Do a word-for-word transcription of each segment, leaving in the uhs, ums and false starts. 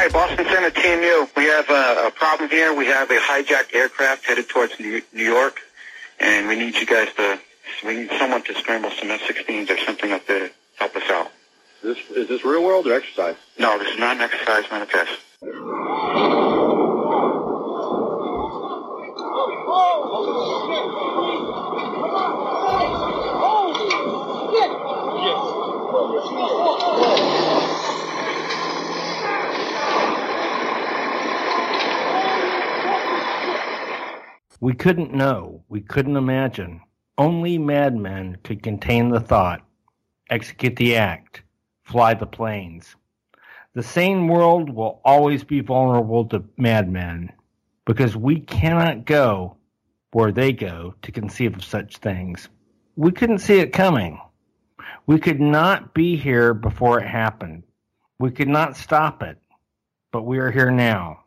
Hey, Boston Center, Team U. We have a, a problem here. We have a hijacked aircraft headed towards New, New York, and we need you guys to, we need someone to scramble some F sixteens or something up there to help us out. Is this, is this real world or exercise? No, this is not an exercise, not a test. We couldn't know, we couldn't imagine. Only madmen could contain the thought, execute the act, fly the planes. The sane world will always be vulnerable to madmen, because we cannot go where they go to conceive of such things. We couldn't see it coming. We could not be here before it happened. We could not stop it, but we are here now.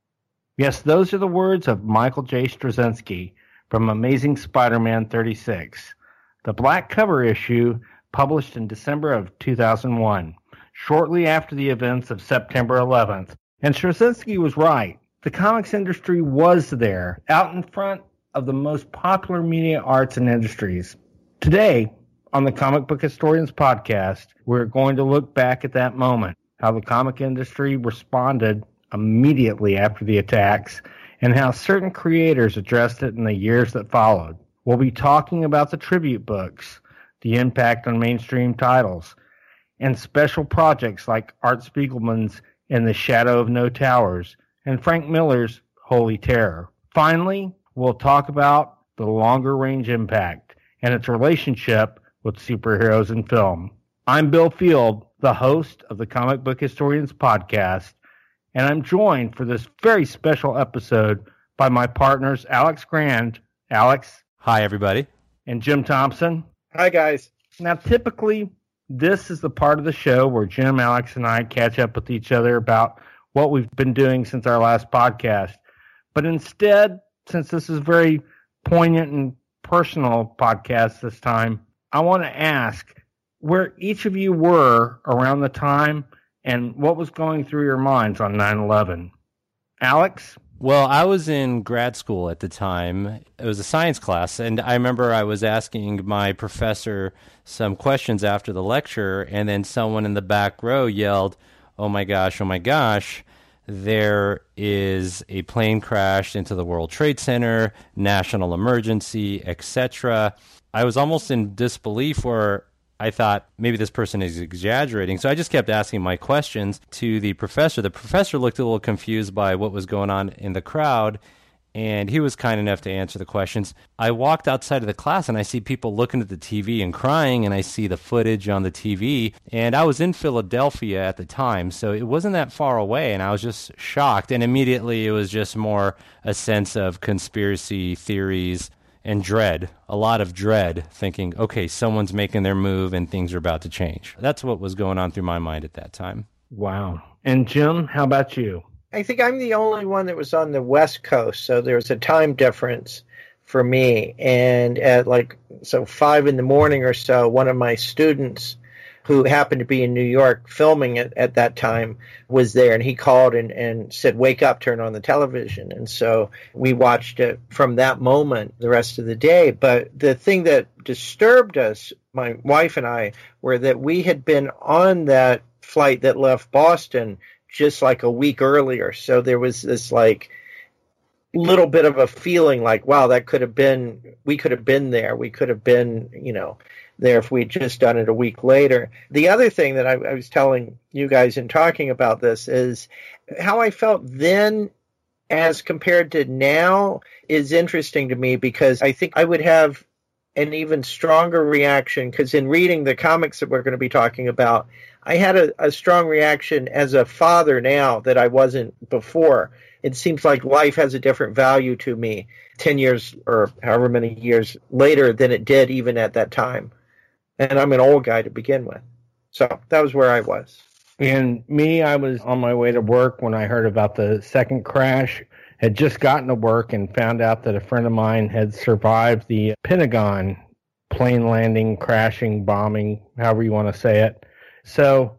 Yes, those are the words of Michael J. Straczynski from Amazing Spider-Man thirty-six, the black cover issue published in December of two thousand one, shortly after the events of September eleventh. And Straczynski was right. The comics industry was there, out in front of the most popular media arts and industries. Today, on the Comic Book Historians podcast, we're going to look back at that moment, how the comic industry responded immediately after the attacks, and how certain creators addressed it in the years that followed. We'll be talking about the tribute books, the impact on mainstream titles, and special projects like Art Spiegelman's In the Shadow of No Towers and Frank Miller's Holy Terror. Finally, we'll talk about the longer-range impact and its relationship with superheroes in film. I'm Bill Field, the host of the Comic Book Historians podcast, and I'm joined for this very special episode by my partners, Alex Grand. Alex. Hi, everybody. And Jim Thompson. Hi, guys. Now, typically, this is the part of the show where Jim, Alex, and I catch up with each other about what we've been doing since our last podcast. But instead, since this is a very poignant and personal podcast this time, I want to ask where each of you were around the time and what was going through your minds on nine eleven. Alex? Well, I was in grad school at the time. It was a science class, and I remember I was asking my professor some questions after the lecture, and then someone in the back row yelled, "Oh my gosh, oh my gosh, there is a plane crashed into the World Trade Center, national emergency, et cetera" I was almost in disbelief where I thought maybe this person is exaggerating. So I just kept asking my questions to the professor. The professor looked a little confused by what was going on in the crowd, and he was kind enough to answer the questions. I walked outside of the class, and I see people looking at the T V and crying, and I see the footage on the T V. And I was in Philadelphia at the time, so it wasn't that far away, and I was just shocked. And immediately it was just more a sense of conspiracy theories and dread, a lot of dread, thinking, okay, someone's making their move and things are about to change. That's what was going on through my mind at that time. Wow. And Jim, how about you? I think I'm the only one that was on the West Coast, so there was a time difference for me. And at like, so five in the morning or so, one of my students who happened to be in New York filming it at that time was there, and he called and, and said, "Wake up, turn on the television." And so we watched it from that moment the rest of the day. But the thing that disturbed us, my wife and I, were that we had been on that flight that left Boston just like a week earlier. So there was this like little bit of a feeling like, wow, that could have been, we could have been there. We could have been, you know, there if we'd just done it a week later. The other thing that I, I was telling you guys in talking about this is how I felt then as compared to now is interesting to me, because I think I would have an even stronger reaction, because in reading the comics that we're going to be talking about, I had a, a strong reaction as a father now that I wasn't before. It seems like life has a different value to me ten years or however many years later than it did even at that time. And I'm an old guy to begin with. So that was where I was. And me, I was on my way to work when I heard about the second crash. Had just gotten to work and found out that a friend of mine had survived the Pentagon plane landing, crashing, bombing, however you want to say it. So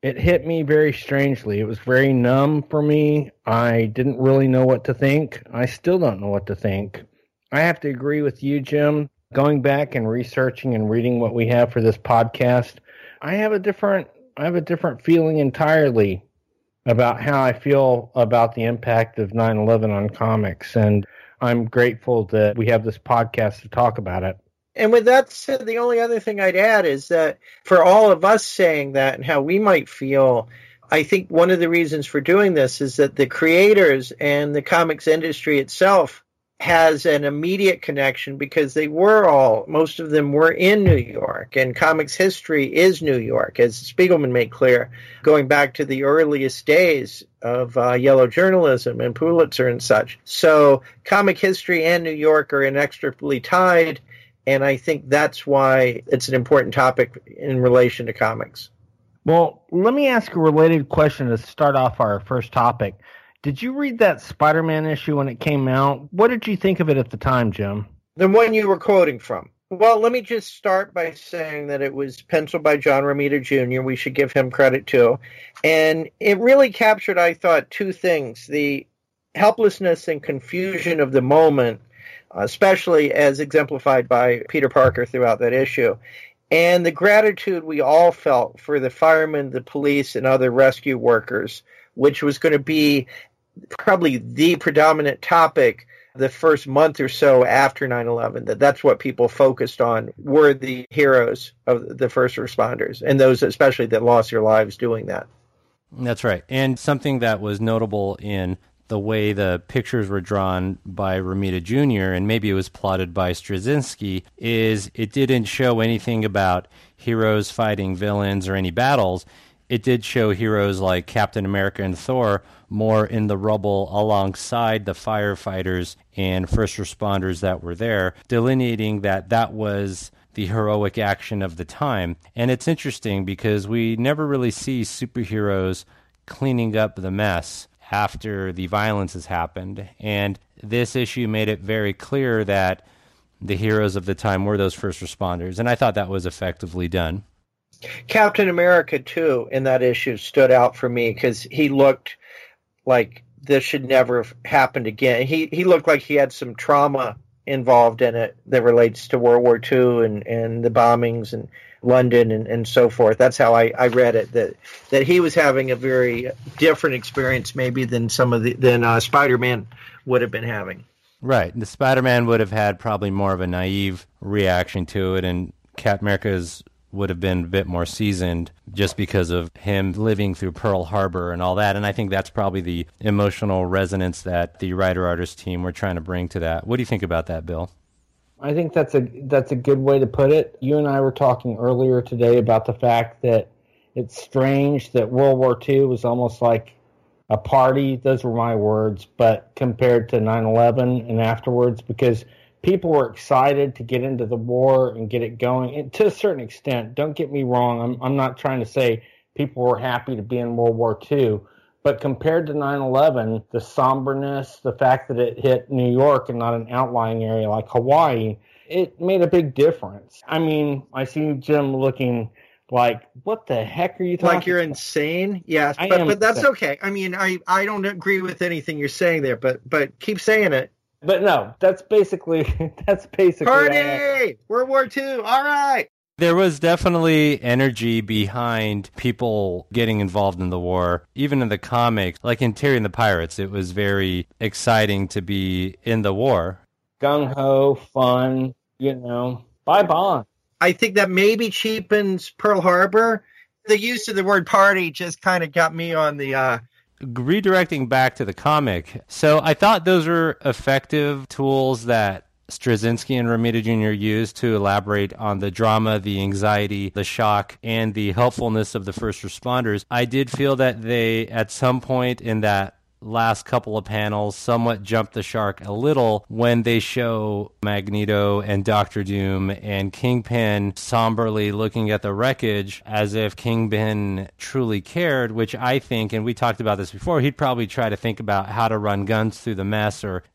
It hit me very strangely. It was very numb for me. I didn't really know what to think. I still don't know what to think. I have to agree with you, Jim. Going back and researching and reading what we have for this podcast, I have a different I have a different feeling entirely about how I feel about the impact of nine eleven on comics, and I'm grateful that we have this podcast to talk about it. And with that said, the only other thing I'd add is that for all of us saying that and how we might feel, I think one of the reasons for doing this is that the creators and the comics industry itself has an immediate connection because they were all, most of them were in New York, and comics history is New York, as Spiegelman made clear, going back to the earliest days of uh, yellow journalism and Pulitzer and such. So comic history and New York are inextricably tied. And I think that's why it's an important topic in relation to comics. Well, let me ask a related question to start off our first topic. Did you read that Spider-Man issue when it came out? What did you think of it at the time, Jim? The one you were quoting from. Well, let me just start by saying that it was penciled by John Romita Junior We should give him credit too. And it really captured, I thought, two things. The helplessness and confusion of the moment, especially as exemplified by Peter Parker throughout that issue, and the gratitude we all felt for the firemen, the police, and other rescue workers, which was going to be probably the predominant topic the first month or so after nine eleven, that that's what people focused on, were the heroes of the first responders, and those especially that lost their lives doing that. That's right. And something that was notable in the way the pictures were drawn by Romita Junior, and maybe it was plotted by Straczynski, is it didn't show anything about heroes fighting villains or any battles. It did show heroes like Captain America and Thor more in the rubble alongside the firefighters and first responders that were there, delineating that that was the heroic action of the time. And it's interesting because we never really see superheroes cleaning up the mess after the violence has happened. And this issue made it very clear that the heroes of the time were those first responders. And I thought that was effectively done. Captain America, too, in that issue stood out for me because he looked like this should never have happened again. He he looked like he had some trauma involved in it that relates to World War Two and, and the bombings and London and, and so forth. That's how I, I read it, that that he was having a very different experience maybe than some of the than uh, Spider-Man would have been having. Right. The Spider-Man would have had probably more of a naive reaction to it, and Captain America's would have been a bit more seasoned just because of him living through Pearl Harbor and all that. And I think that's probably the emotional resonance that the writer-artist team were trying to bring to that. What do you think about that, Bill? I think that's a that's a good way to put it. You and I were talking earlier today about the fact that it's strange that World War Two was almost like a party. Those were my words, but compared to nine eleven and afterwards, because people were excited to get into the war and get it going. And to a certain extent, don't get me wrong, I'm I'm not trying to say people were happy to be in World War Two, but compared to nine eleven, the somberness, the fact that it hit New York and not an outlying area like Hawaii, it made a big difference. I mean, I see Jim looking like, what the heck are you talking about? Like you're insane? Yes, I but, but that's insane. okay. I mean, I, I don't agree with anything you're saying there, but but keep saying it. But no, that's basically, that's basically. Party! World War Two, all right! There was definitely energy behind people getting involved in the war. Even in the comics, like in Terry and the Pirates, it was very exciting to be in the war. Gung-ho, fun, you know, bye Bond. I think that maybe cheapens Pearl Harbor. The use of the word party just kind of got me on the... Uh... Redirecting back to the comic, so I thought those were effective tools that Straczynski and Romita Junior used to elaborate on the drama, the anxiety, the shock, and the helpfulness of the first responders. I did feel that they, at some point in that last couple of panels, somewhat jumped the shark a little when they show Magneto and Doctor Doom and Kingpin somberly looking at the wreckage as if Kingpin truly cared, which I think, and we talked about this before, he'd probably try to think about how to run guns through the mess or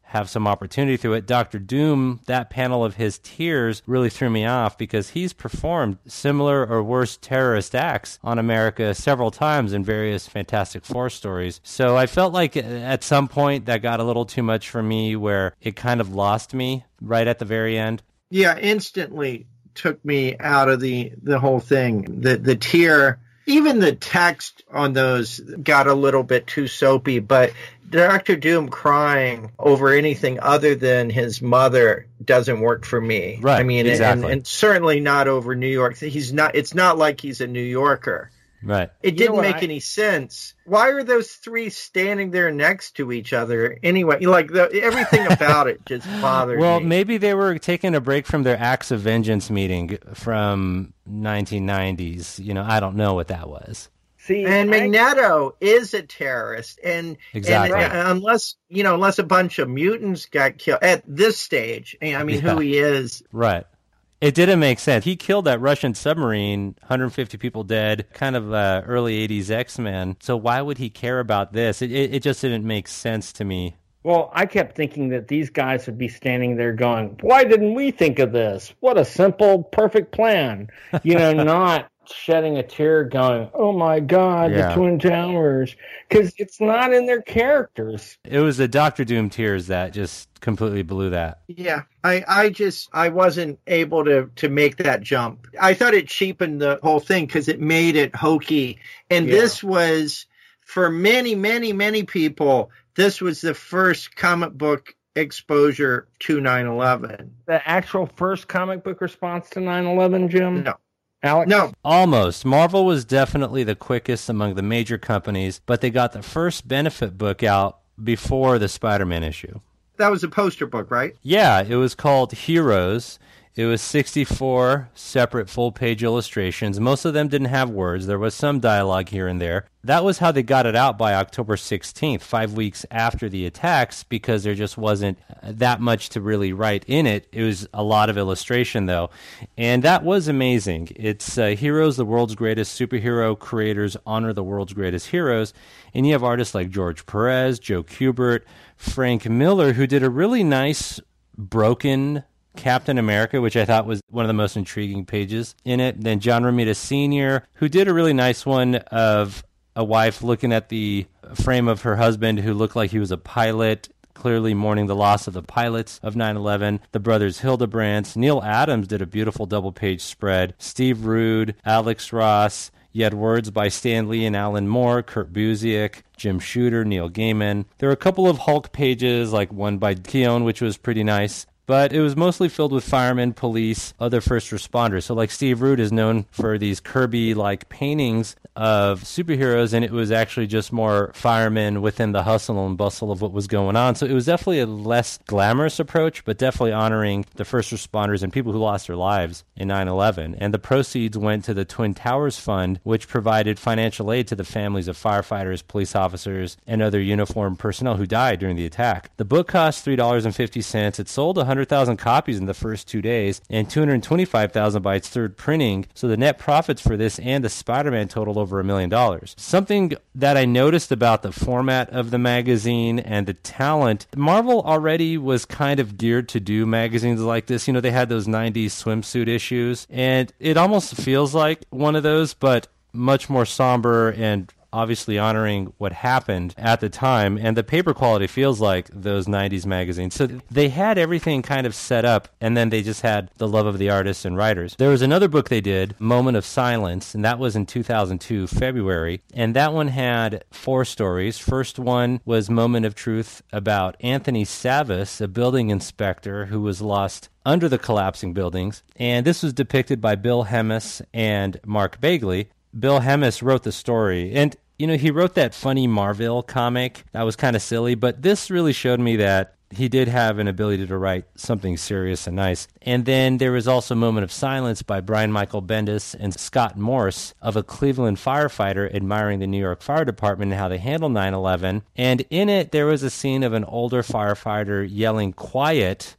have some opportunity through it. Doctor Doom, that panel of his tears really threw me off because he's performed similar or worse terrorist acts on America several times in various Fantastic Four stories. So I felt like at some point that got a little too much for me, where it kind of lost me right at the very end. Yeah, instantly took me out of the, the whole thing. The the tear, even the text on those got a little bit too soapy, but Doctor Doom crying over anything other than his mother doesn't work for me. Right, I mean, exactly. and, and certainly not over New York. He's not. It's not like he's a New Yorker. Right. It You know didn't what, make I- any sense. Why are those three standing there next to each other anyway? Like the, everything about it just bothered Well, me. maybe they were taking a break from their Acts of Vengeance meeting from nineteen nineties. You know, I don't know what that was. See, And I- Magneto is a terrorist, and, Exactly. and uh, unless you know, unless a bunch of mutants got killed at this stage, I mean, Yeah. who he is. Right. It didn't make sense. He killed that Russian submarine, one hundred fifty people dead, kind of uh, early eighties X-Men. So why would he care about this? It, it, it just didn't make sense to me. Well, I kept thinking that these guys would be standing there going, why didn't we think of this? What a simple, perfect plan. You know, not shedding a tear going, oh my God, Yeah. the Twin Towers. Because it's not in their characters. It was the Doctor Doom tears that just completely blew that. Yeah, I, I just I wasn't able to to make that jump. I thought it cheapened the whole thing because it made it hokey, and Yeah. this was for many, many, many people. This was the first comic book exposure to nine eleven. The actual first comic book response to nine eleven, Jim? No, Alex? no, Almost. Marvel was definitely the quickest among the major companies, but they got the first benefit book out before the Spider-Man issue. that was a poster book, right? Yeah, it was called Heroes. It was sixty-four separate full-page illustrations. Most of them didn't have words. There was some dialogue here and there. That was how they got it out by October sixteenth, five weeks after the attacks, because there just wasn't that much to really write in it. It was a lot of illustration, though. And that was amazing. It's uh, Heroes, the world's greatest superhero creators honor the world's greatest heroes. And you have artists like George Perez, Joe Kubert, Frank Miller, who did a really nice broken Captain America, which I thought was one of the most intriguing pages in it. Then John Romita Senior, who did a really nice one of a wife looking at the frame of her husband who looked like he was a pilot, clearly mourning the loss of the pilots of nine eleven. The brothers Hildebrandt. Neil Adams did a beautiful double-page spread. Steve Rude, Alex Ross. You had words by Stan Lee and Alan Moore, Kurt Busiek, Jim Shooter, Neil Gaiman. There were a couple of Hulk pages, like one by Keown, which was pretty nice. But it was mostly filled with firemen, police, other first responders. So like Steve Rude is known for these Kirby-like paintings of superheroes, and it was actually just more firemen within the hustle and bustle of what was going on. So it was definitely a less glamorous approach, but definitely honoring the first responders and people who lost their lives in nine eleven. And the proceeds went to the Twin Towers Fund, which provided financial aid to the families of firefighters, police officers, and other uniformed personnel who died during the attack. The book cost three dollars and fifty cents. It sold one hundred thousand copies in the first two days and two hundred twenty-five thousand by its third printing. So the net profits for this and the Spider-Man totaled over a million dollars. Something that I noticed about the format of the magazine and the talent, Marvel already was kind of geared to do magazines like this. You know, they had those nineties swimsuit issues, and it almost feels like one of those, but much more somber and obviously honoring what happened at the time, and the paper quality feels like those nineties magazines. So they had everything kind of set up, and then they just had the love of the artists and writers. There was another book they did, Moment of Silence, and that was in two thousand two, February, and that one had four stories. First one was Moment of Truth about Anthony Savas, a building inspector who was lost under the collapsing buildings, and this was depicted by Bill Hemmes and Mark Bagley. Bill Hemmes wrote the story, and you know, he wrote that funny Marvel comic that was kind of silly, but this really showed me that he did have an ability to write something serious and nice. And then there was also Moment of Silence by Brian Michael Bendis and Scott Morse of a Cleveland firefighter admiring the New York Fire Department and how they handled nine eleven. And in it, there was a scene of an older firefighter yelling quiet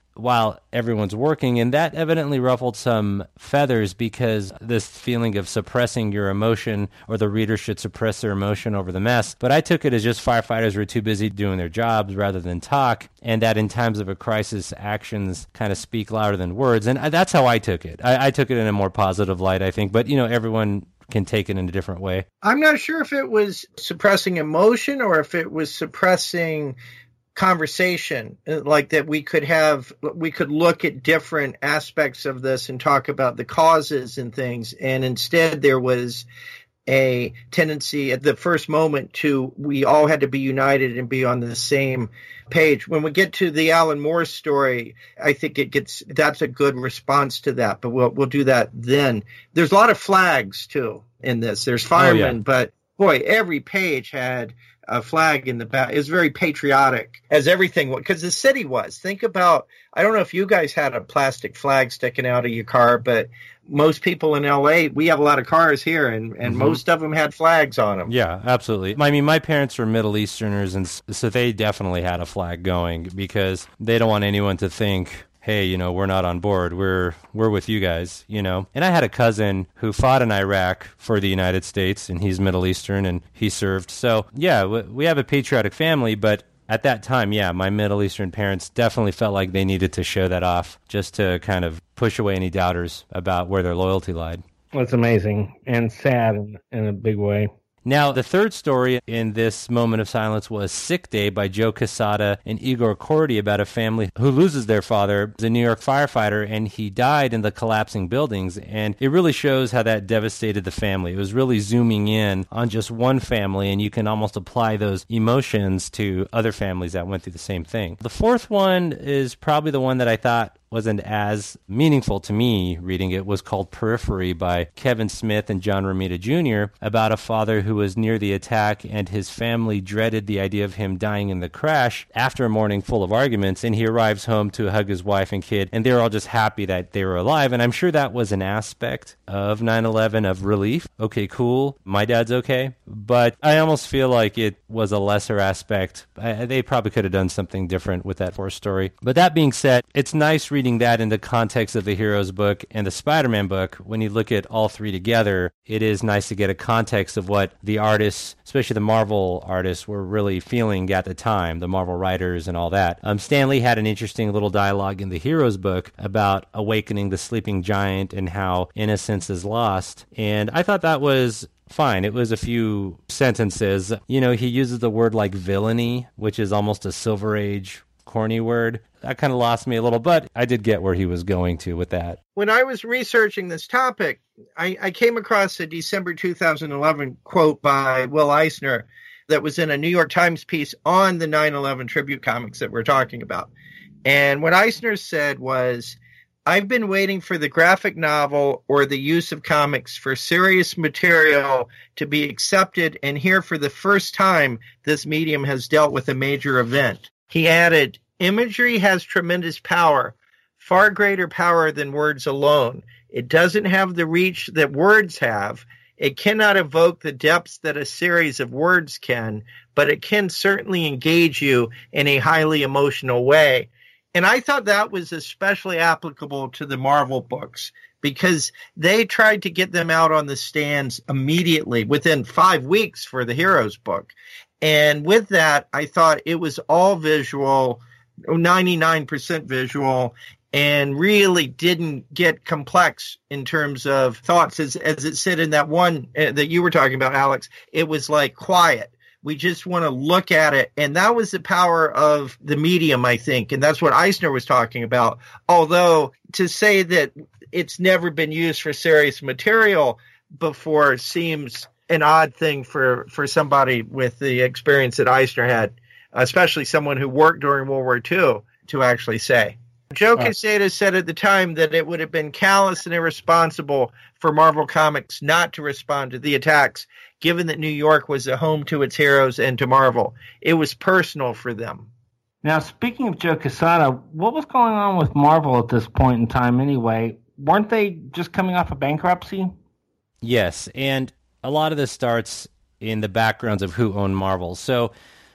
while everyone's working, and that evidently ruffled some feathers because this feeling of suppressing your emotion, or the reader should suppress their emotion over the mess. But I took it as just firefighters were too busy doing their jobs rather than talk, and that in times of a crisis, actions kind of speak louder than words. And that's how I took it. I, I took it in a more positive light, I think. But, you know, everyone can take it in a different way. I'm not sure if it was suppressing emotion or if it was suppressing conversation, like that we could have, we could look at different aspects of this and talk about the causes and things. And instead there was a tendency at the first moment to, we all had to be united and be on the same page. When we get to the Alan Moore story, I think it gets, that's a good response to that, but we'll, we'll do that then. There's a lot of flags too in this. There's firemen, oh, yeah. But boy, every page had a flag in the back. It was very patriotic, as everything was, because the city was. Think about, I don't know if you guys had a plastic flag sticking out of your car, but most people in L A, we have a lot of cars here, and, and mm-hmm. most of them had flags on them. Yeah, absolutely. I mean, my parents were Middle Easterners, and so they definitely had a flag going because they don't want anyone to think, hey, you know, we're not on board. We're we're with you guys, you know. And I had a cousin who fought in Iraq for the United States, and he's Middle Eastern, and he served. So, yeah, we have a patriotic family, but at that time, yeah, my Middle Eastern parents definitely felt like they needed to show that off just to kind of push away any doubters about where their loyalty lied. That's amazing and sad in, in a big way. Now, the third story in this moment of silence was Sick Day by Joe Quesada and Igor Kordy, about a family who loses their father, the New York firefighter, and he died in the collapsing buildings. And it really shows how that devastated the family. It was really zooming in on just one family, and you can almost apply those emotions to other families that went through the same thing. The fourth one is probably the one that I thought wasn't as meaningful to me reading it, was called Periphery by Kevin Smith and John Romita Junior, about a father who was near the attack and his family dreaded the idea of him dying in the crash after a morning full of arguments, and he arrives home to hug his wife and kid, and they're all just happy that they were alive. And I'm sure that was an aspect of nine eleven of relief. Okay, cool, my dad's okay. But I almost feel like it was a lesser aspect. I, they probably could have done something different with that fourth story. But that being said, it's nice reading reading that in the context of the Heroes book and the Spider-Man book. When you look at all three together, it is nice to get a context of what the artists, especially the Marvel artists, were really feeling at the time, the Marvel writers and all that. Um, Stan Lee had an interesting little dialogue in the Heroes book about awakening the sleeping giant and how innocence is lost. And I thought that was fine. It was a few sentences. You know, he uses the word like villainy, which is almost a Silver Age corny word. That kind of lost me a little, but I did get where he was going to with that. When I was researching this topic, I, I came across a December two thousand eleven quote by Will Eisner that was in a New York Times piece on the nine eleven tribute comics that we're talking about. And what Eisner said was, I've been waiting for the graphic novel or the use of comics for serious material to be accepted, and here for the first time, this medium has dealt with a major event. He added, imagery has tremendous power, far greater power than words alone. It doesn't have the reach that words have. It cannot evoke the depths that a series of words can, but it can certainly engage you in a highly emotional way. And I thought that was especially applicable to the Marvel books because they tried to get them out on the stands immediately within five weeks for the Heroes book. And with that, I thought it was all visual, ninety-nine percent visual, and really didn't get complex in terms of thoughts. As, as it said in that one uh, that you were talking about, Alex, it was like quiet. We just want to look at it. And that was the power of the medium, I think. And that's what Eisner was talking about. Although to say that it's never been used for serious material before seems an odd thing for, for somebody with the experience that Eisner had, especially someone who worked during World War Two, to actually say. Joe uh, Quesada said at the time that it would have been callous and irresponsible for Marvel Comics not to respond to the attacks, given that New York was a home to its heroes and to Marvel. It was personal for them. Now, speaking of Joe Quesada, what was going on with Marvel at this point in time anyway? Weren't they just coming off a bankruptcy? Yes, and a lot of this starts in the backgrounds of who owned Marvel. So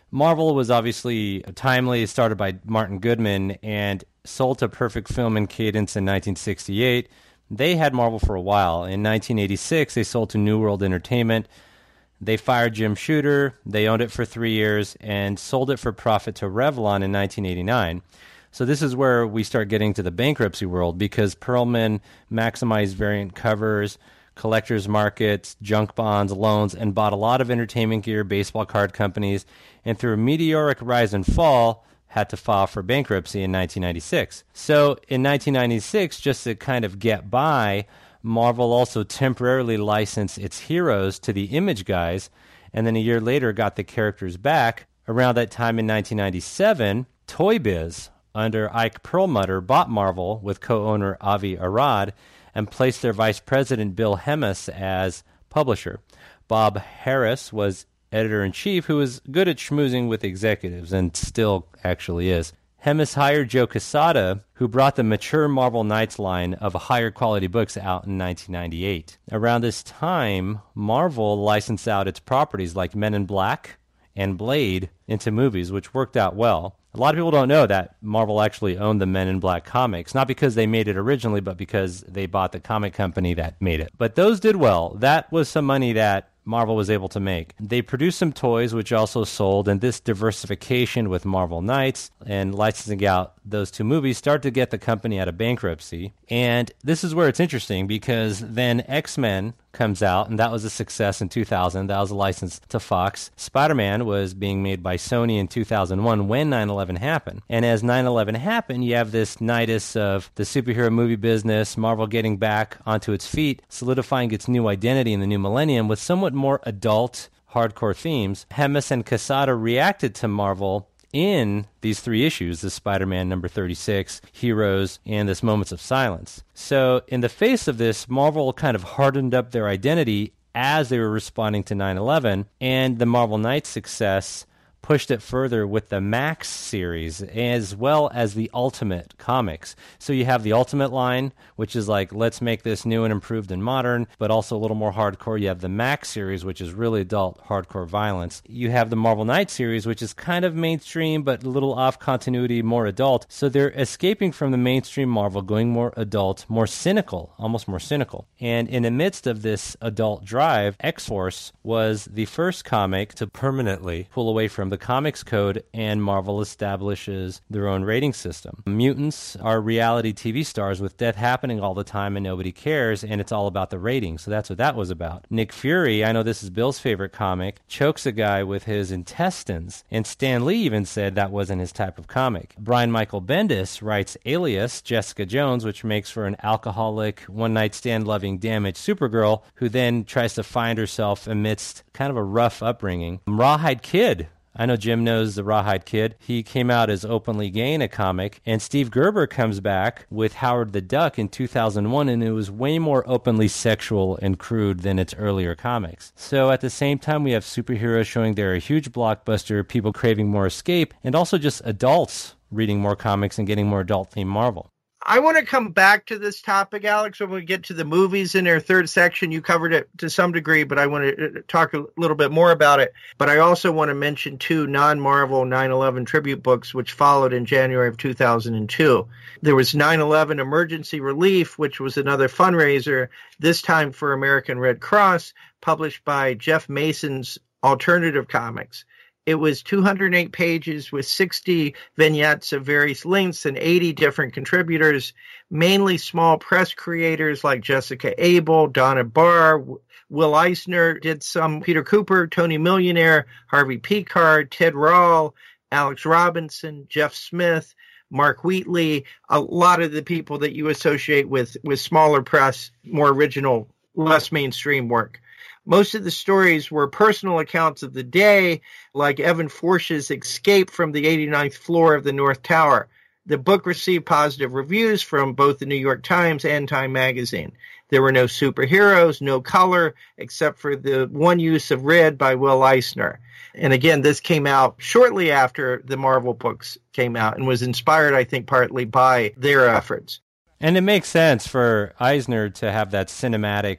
Marvel was obviously timely, started by Martin Goodman, and sold to Perfect Film and Cadence in nineteen sixty-eight. They had Marvel for a while. In nineteen eighty-six, they sold to New World Entertainment. They fired Jim Shooter. They owned it for three years and sold it for profit to Revlon in nineteen eighty-nine. So this is where we start getting to the bankruptcy world, because Perlman maximized variant covers, collectors markets, junk bonds, loans, and bought a lot of entertainment gear, baseball card companies, and through a meteoric rise and fall, had to file for bankruptcy in nineteen ninety-six. So in nineteen ninety-six, just to kind of get by, Marvel also temporarily licensed its heroes to the Image guys, and then a year later got the characters back. Around that time in nineteen ninety-seven, Toy Biz, under Ike Perlmutter, bought Marvel with co-owner Avi Arad and placed their vice president Bill Hemis as publisher. Bob Harris was editor-in-chief, who was good at schmoozing with executives, and still actually is. Hemis hired Joe Quesada, who brought the mature Marvel Knights line of higher quality books out in nineteen ninety-eight. Around this time, Marvel licensed out its properties like Men in Black and Blade into movies, which worked out well. A lot of people don't know that Marvel actually owned the Men in Black comics, not because they made it originally, but because they bought the comic company that made it. But those did well. That was some money that Marvel was able to make. They produced some toys, which also sold, and this diversification with Marvel Knights and licensing out those two movies started to get the company out of bankruptcy. And this is where it's interesting, because then X-Men comes out, and that was a success in two thousand. That was a license to Fox. Spider-Man was being made by Sony in two thousand one when nine eleven happened. And as nine eleven happened, you have this nidus of the superhero movie business, Marvel getting back onto its feet, solidifying its new identity in the new millennium with somewhat more adult, hardcore themes. Hemis and Quesada reacted to Marvel in these three issues, the Spider-Man number thirty-six, Heroes, and this Moments of Silence. So in the face of this, Marvel kind of hardened up their identity as they were responding to nine eleven, and the Marvel Knights success pushed it further with the Max series as well as the Ultimate comics. So you have the Ultimate line, which is like, let's make this new and improved and modern, but also a little more hardcore. You have the Max series, which is really adult hardcore violence. You have the Marvel Knights series, which is kind of mainstream, but a little off continuity, more adult. So they're escaping from the mainstream Marvel, going more adult, more cynical, almost more cynical. And in the midst of this adult drive, X-Force was the first comic to permanently pull away from the the Comics Code, and Marvel establishes their own rating system. Mutants are reality T V stars with death happening all the time and nobody cares, and it's all about the rating. So that's what that was about. Nick Fury, I know this is Bill's favorite comic, chokes a guy with his intestines, and Stan Lee even said that wasn't his type of comic. Brian Michael Bendis writes Alias, Jessica Jones, which makes for an alcoholic, one-night stand-loving, damaged Supergirl who then tries to find herself amidst kind of a rough upbringing. Rawhide Kid, I know Jim knows the Rawhide Kid. He came out as openly gay in a comic, and Steve Gerber comes back with Howard the Duck in two thousand one, and it was way more openly sexual and crude than its earlier comics. So at the same time, we have superheroes showing they're a huge blockbuster, people craving more escape, and also just adults reading more comics and getting more adult-themed Marvel. I want to come back to this topic, Alex, when we get to the movies in our third section. You covered it to some degree, but I want to talk a little bit more about it. But I also want to mention two non-Marvel nine eleven tribute books, which followed in January of two thousand two. There was nine eleven Emergency Relief, which was another fundraiser, this time for American Red Cross, published by Jeff Mason's Alternative Comics. It was two hundred eight pages with sixty vignettes of various lengths and eighty different contributors, mainly small press creators like Jessica Abel, Donna Barr, Will Eisner did some, Peter Cooper, Tony Millionaire, Harvey Picard, Ted Rall, Alex Robinson, Jeff Smith, Mark Wheatley, a lot of the people that you associate with, with smaller press, more original, less mainstream work. Most of the stories were personal accounts of the day, like Evan Forsh's escape from the eighty-ninth floor of the North Tower. The book received positive reviews from both the New York Times and Time Magazine. There were no superheroes, no color, except for the one use of red by Will Eisner. And again, this came out shortly after the Marvel books came out and was inspired, I think, partly by their efforts. And it makes sense for Eisner to have that cinematic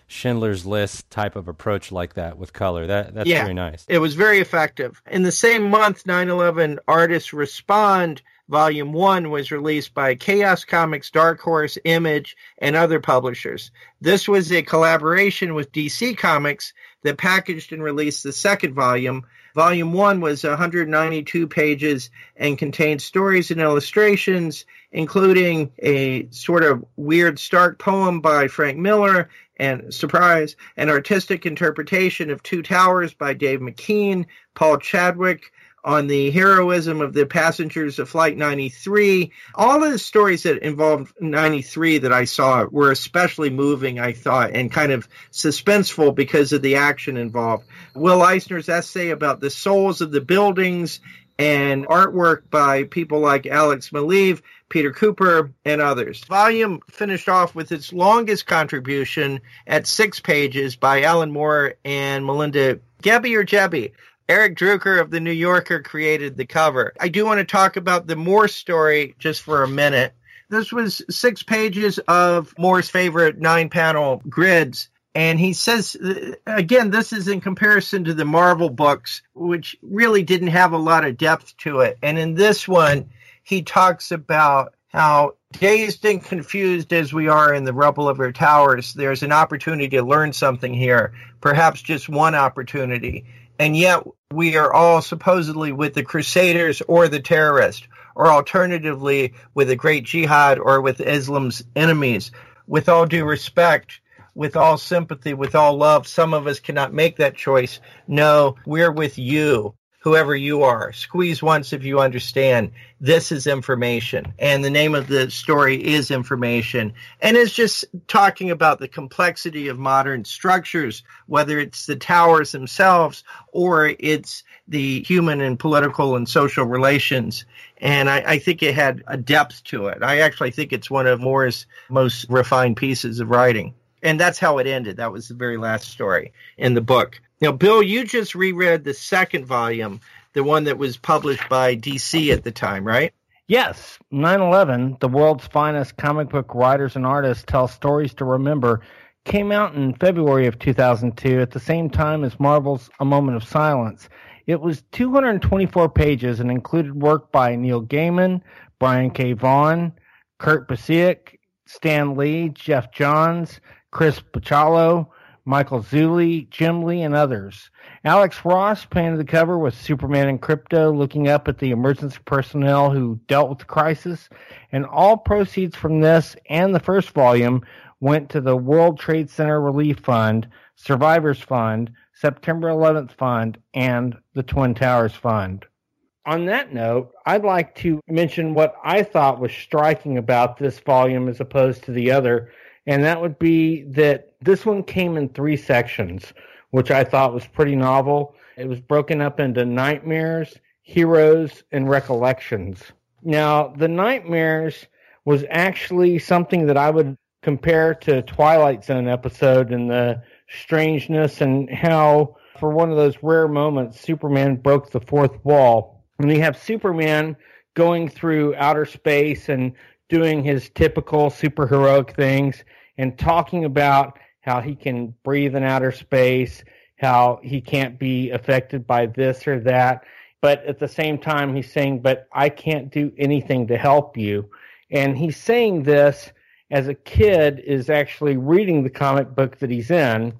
Schindler's List type of approach like that with color. That That's yeah, very nice. It was very effective. In the same month, nine eleven Artists Respond, Volume one was released by Chaos Comics, Dark Horse, Image, and other publishers. This was a collaboration with D C Comics that packaged and released the second volume. Volume one was one hundred ninety-two pages and contained stories and illustrations, including a sort of weird Stark poem by Frank Miller, and surprise, an artistic interpretation of Two Towers by Dave McKean, Paul Chadwick, on the heroism of the passengers of Flight ninety-three. All of the stories that involved ninety-three that I saw were especially moving, I thought, and kind of suspenseful because of the action involved. Will Eisner's essay about the souls of the buildings and artwork by people like Alex Maleev, Peter Cooper, and others. Volume finished off with its longest contribution at six pages by Alan Moore and Melinda Gebbie or Jebby. Eric Drucker of The New Yorker created the cover. I do want to talk about the Moore story just for a minute. This was six pages of Moore's favorite nine-panel grids. And he says, again, this is in comparison to the Marvel books, which really didn't have a lot of depth to it. And in this one, he talks about how dazed and confused as we are in the rubble of our towers, there's an opportunity to learn something here, perhaps just one opportunity. And yet we are all supposedly with the Crusaders or the terrorists, or alternatively with the Great Jihad or with Islam's enemies. With all due respect, with all sympathy, with all love, some of us cannot make that choice. No, we're with you, whoever you are. Squeeze once if you understand. This is information. And the name of the story is Information. And it's just talking about the complexity of modern structures, whether it's the towers themselves or it's the human and political and social relations. And I, I think it had a depth to it. I actually think it's one of Moore's most refined pieces of writing. And that's how it ended. That was the very last story in the book. Now, Bill, you just reread the second volume, the one that was published by D C at the time, right? Yes. nine eleven, the world's finest comic book writers and artists tell stories to remember, came out in February of two thousand two at the same time as Marvel's A Moment of Silence. It was two hundred twenty-four pages and included work by Neil Gaiman, Brian K. Vaughan, Kurt Busiek, Stan Lee, Jeff Johns, Chris Bachalo, Michael Zulli, Jim Lee, and others. Alex Ross painted the cover with Superman and Krypto looking up at the emergency personnel who dealt with the crisis, and all proceeds from this and the first volume went to the World Trade Center Relief Fund, Survivors Fund, September eleventh Fund, and the Twin Towers Fund. On that note, I'd like to mention what I thought was striking about this volume as opposed to the other, and that would be that this one came in three sections, which I thought was pretty novel. It was broken up into nightmares, heroes, and recollections. Now, the nightmares was actually something that I would compare to a Twilight Zone episode in the strangeness and how, for one of those rare moments, Superman broke the fourth wall. And you have Superman going through outer space and doing his typical superheroic things and talking about how he can breathe in outer space, how he can't be affected by this or that. But at the same time, he's saying, but I can't do anything to help you. And he's saying this as a kid is actually reading the comic book that he's in.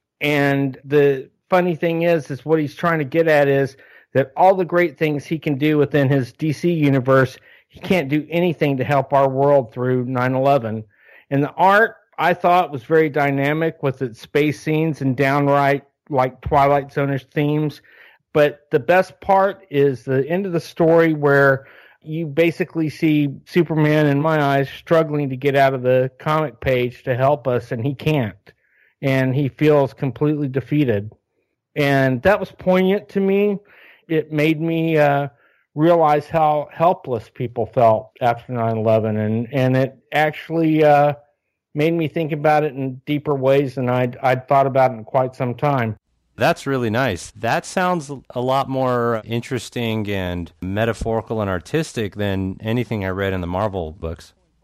And the funny thing is, is what he's trying to get at is that all the great things he can do within his D C universe, he can't do anything to help our world through nine eleven. And the art, I thought, was very dynamic with its space scenes and downright like Twilight Zone-ish themes. But the best part is the end of the story where you basically see Superman, in my eyes, struggling to get out of the comic page to help us, and he can't. And he feels completely defeated. And that was poignant to me. It made me uh, realize how helpless people felt after nine eleven, and, and it actually uh, made me think about it in deeper ways than I'd, I'd thought about it in quite some time. That's really nice. That sounds a lot more interesting and metaphorical and artistic than anything I read in the Marvel books.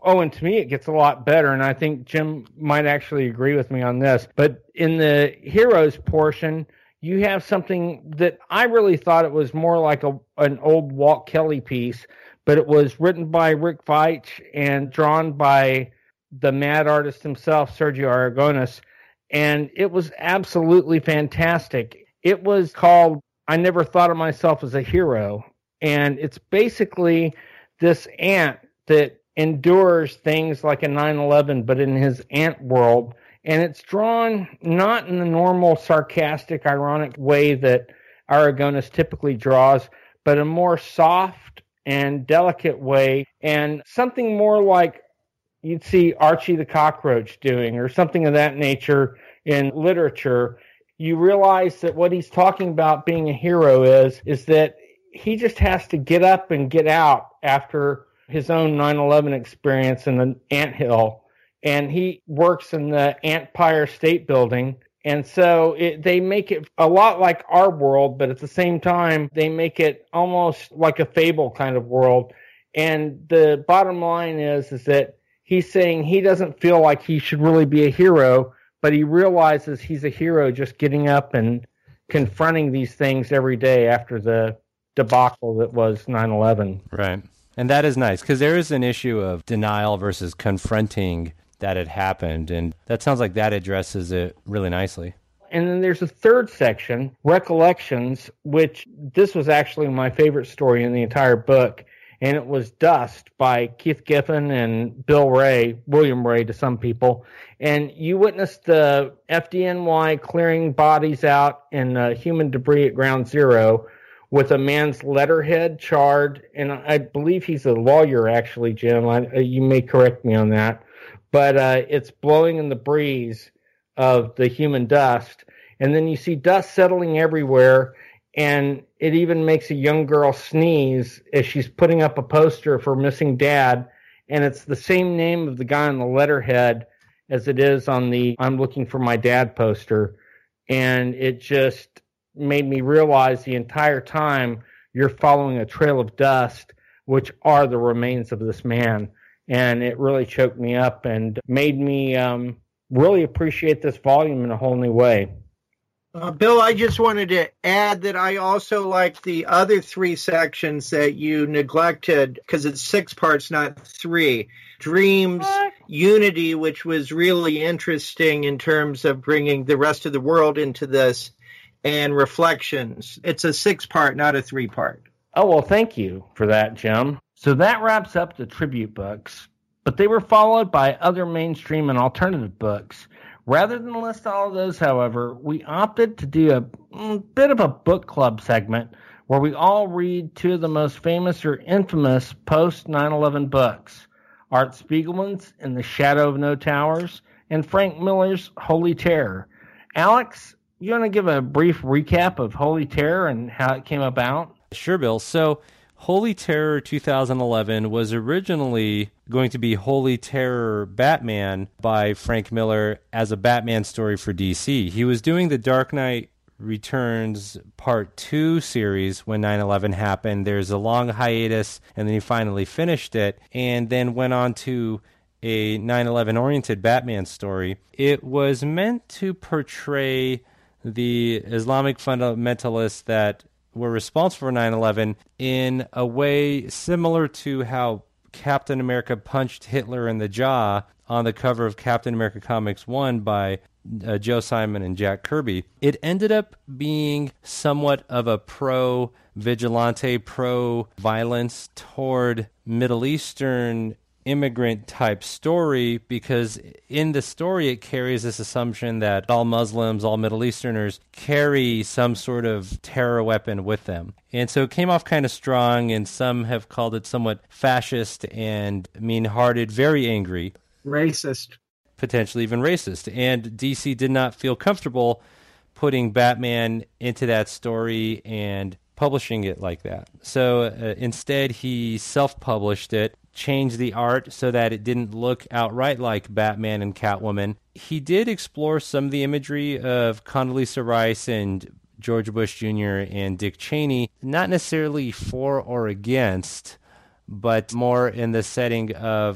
Oh, and to me, it gets a lot better, and I think Jim might actually agree with me on this. But in the heroes portion, you have something that I really thought it was more like a an old Walt Kelly piece, but it was written by Rick Veitch and drawn by the mad artist himself, Sergio Aragonés, and it was absolutely fantastic. It was called I Never Thought of Myself as a Hero, and it's basically this ant that endures things like a nine eleven, but in his ant world. And it's drawn not in the normal sarcastic, ironic way that Aragonés typically draws, but a more soft and delicate way, and something more like you'd see Archie the Cockroach doing, or something of that nature in literature. You realize that what he's talking about being a hero is, is that he just has to get up and get out after his own nine eleven experience in the anthill, and he works in the Empire State Building, and so it, they make it a lot like our world, but at the same time, they make it almost like a fable kind of world. And the bottom line is, is that he's saying he doesn't feel like he should really be a hero, but he realizes he's a hero just getting up and confronting these things every day after the debacle that was nine eleven. Right. And that is nice, because there is an issue of denial versus confronting that had happened, and that sounds like that addresses it really nicely. And then there's a third section, Recollections, which this was actually my favorite story in the entire book, and it was Dust by Keith Giffen and Bill Ray, William Ray to some people. And you witnessed the F D N Y clearing bodies out in uh, human debris at Ground Zero, with a man's letterhead charred, and I believe he's a lawyer, actually, Jim. I, you may correct me on that. But uh, it's blowing in the breeze of the human dust, and then you see dust settling everywhere, and it even makes a young girl sneeze as she's putting up a poster for missing dad, and it's the same name of the guy on the letterhead as it is on the I'm Looking for My Dad poster, and it just made me realize the entire time you're following a trail of dust, which are the remains of this man. And it really choked me up and made me um, really appreciate this volume in a whole new way. Uh, Bill, I just wanted to add that I also like the other three sections that you neglected, because it's six parts, not three. Dreams, what? Unity, which was really interesting in terms of bringing the rest of the world into this, and Reflections. It's a six-part, not a three-part. Oh, well, thank you for that, Jim. So that wraps up the tribute books, but they were followed by other mainstream and alternative books. Rather than list all of those, however, we opted to do a mm, bit of a book club segment where we all read two of the most famous or infamous post nine eleven books, Art Spiegelman's In the Shadow of No Towers and Frank Miller's Holy Terror. Alex, you want to give a brief recap of Holy Terror and how it came about? Sure, Bill. So Holy Terror two thousand eleven was originally going to be Holy Terror Batman by Frank Miller as a Batman story for D C. He was doing the Dark Knight Returns Part two series when nine eleven happened. There's a long hiatus, and then he finally finished it, and then went on to a nine eleven oriented Batman story. It was meant to portray the Islamic fundamentalists that were responsible for nine eleven in a way similar to how Captain America punched Hitler in the jaw on the cover of Captain America Comics one by uh, Joe Simon and Jack Kirby. It ended up being somewhat of a pro-vigilante, pro-violence toward Middle Eastern immigrant type story, because in the story it carries this assumption that all Muslims, all Middle Easterners carry some sort of terror weapon with them. And so it came off kind of strong, and some have called it somewhat fascist and mean-hearted, very angry. Racist. Potentially even racist. And D C did not feel comfortable putting Batman into that story and publishing it like that. So uh, instead he self-published it, changed the art so that it didn't look outright like Batman and Catwoman. He did explore some of the imagery of Condoleezza Rice and George Bush Junior and Dick Cheney, not necessarily for or against, but more in the setting of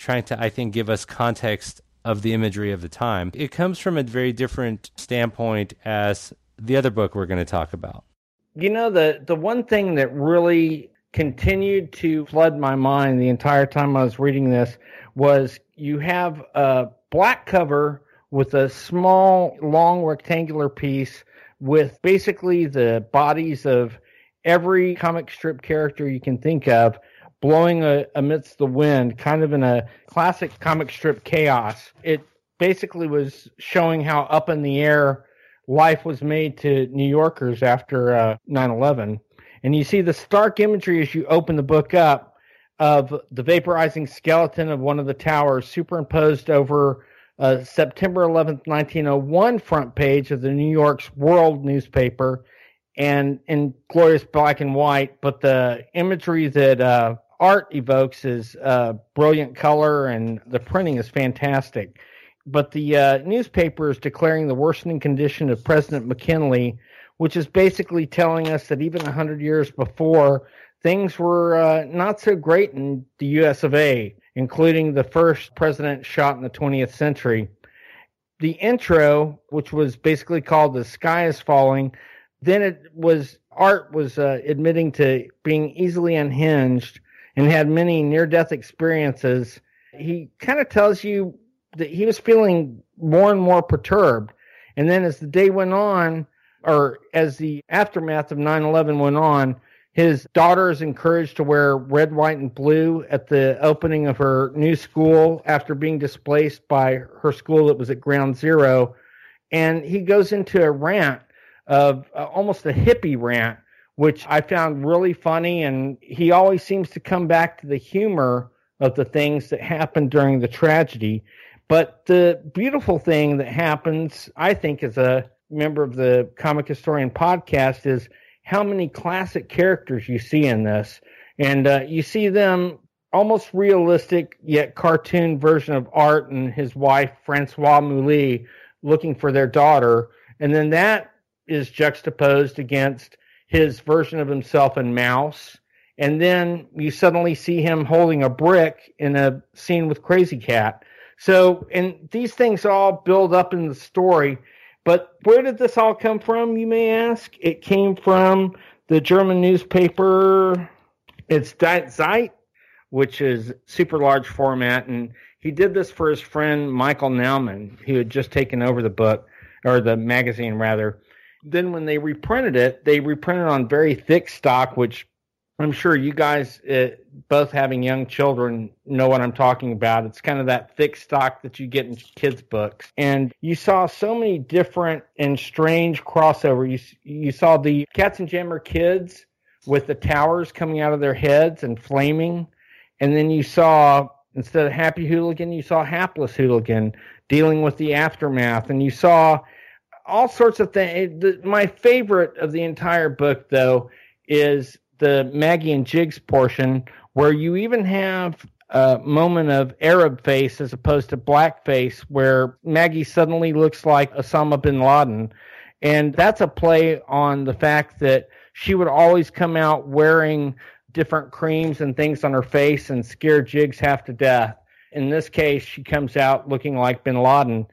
trying to, I think, give us context of the imagery of the time. It comes from a very different standpoint as the other book we're going to talk about. You know, the, the one thing that really continued to flood my mind the entire time I was reading this was you have a black cover with a small, long rectangular piece with basically the bodies of every comic strip character you can think of blowing a, amidst the wind, kind of in a classic comic strip chaos. It basically was showing how up in the air life was made to New Yorkers after uh, nine eleven. And you see the stark imagery as you open the book up of the vaporizing skeleton of one of the towers superimposed over uh, September eleventh, nineteen oh one front page of the New York's World newspaper, and in glorious black and white. But the imagery that uh, Art evokes is uh, brilliant color, and the printing is fantastic. But the uh, newspaper is declaring the worsening condition of President McKinley, which is basically telling us that even one hundred years before, things were uh, not so great in the U S of A, including the first president shot in the twentieth century. The intro, which was basically called The Sky is Falling, then it was, Art was uh, admitting to being easily unhinged and had many near-death experiences. He kind of tells you that he was feeling more and more perturbed. And then as the day went on, or as the aftermath of nine eleven went on, his daughter is encouraged to wear red, white, and blue at the opening of her new school after being displaced by her school that was at ground zero. And he goes into a rant of uh, almost a hippie rant, which I found really funny. And he always seems to come back to the humor of the things that happened during the tragedy. But the beautiful thing that happens, I think, as a member of the Comic Historian podcast, is how many classic characters you see in this. And uh, you see them almost realistic, yet cartoon version of Art and his wife, Francois Mouly, looking for their daughter. And then that is juxtaposed against his version of himself in Mouse. And then you suddenly see him holding a brick in a scene with Crazy Cat. So, and these things all build up in the story. But where did this all come from, you may ask? It came from the German newspaper, it's Die Zeit, which is super large format. And he did this for his friend Michael Naumann, who had just taken over the book, or the magazine, rather. Then when they reprinted it, they reprinted on very thick stock, which I'm sure you guys, uh, both having young children, know what I'm talking about. It's kind of that thick stock that you get in kids' books. And you saw so many different and strange crossover. You, you saw the Katzenjammer Kids with the towers coming out of their heads and flaming. And then you saw, instead of Happy Hooligan, you saw Hapless Hooligan dealing with the aftermath. And you saw all sorts of things. My favorite of the entire book, though, is the Maggie and Jiggs portion, where you even have a moment of Arab face as opposed to black face, where Maggie suddenly looks like Osama bin Laden. And that's a play on the fact that she would always come out wearing different creams and things on her face and scare Jiggs half to death. In this case, she comes out looking like bin Laden.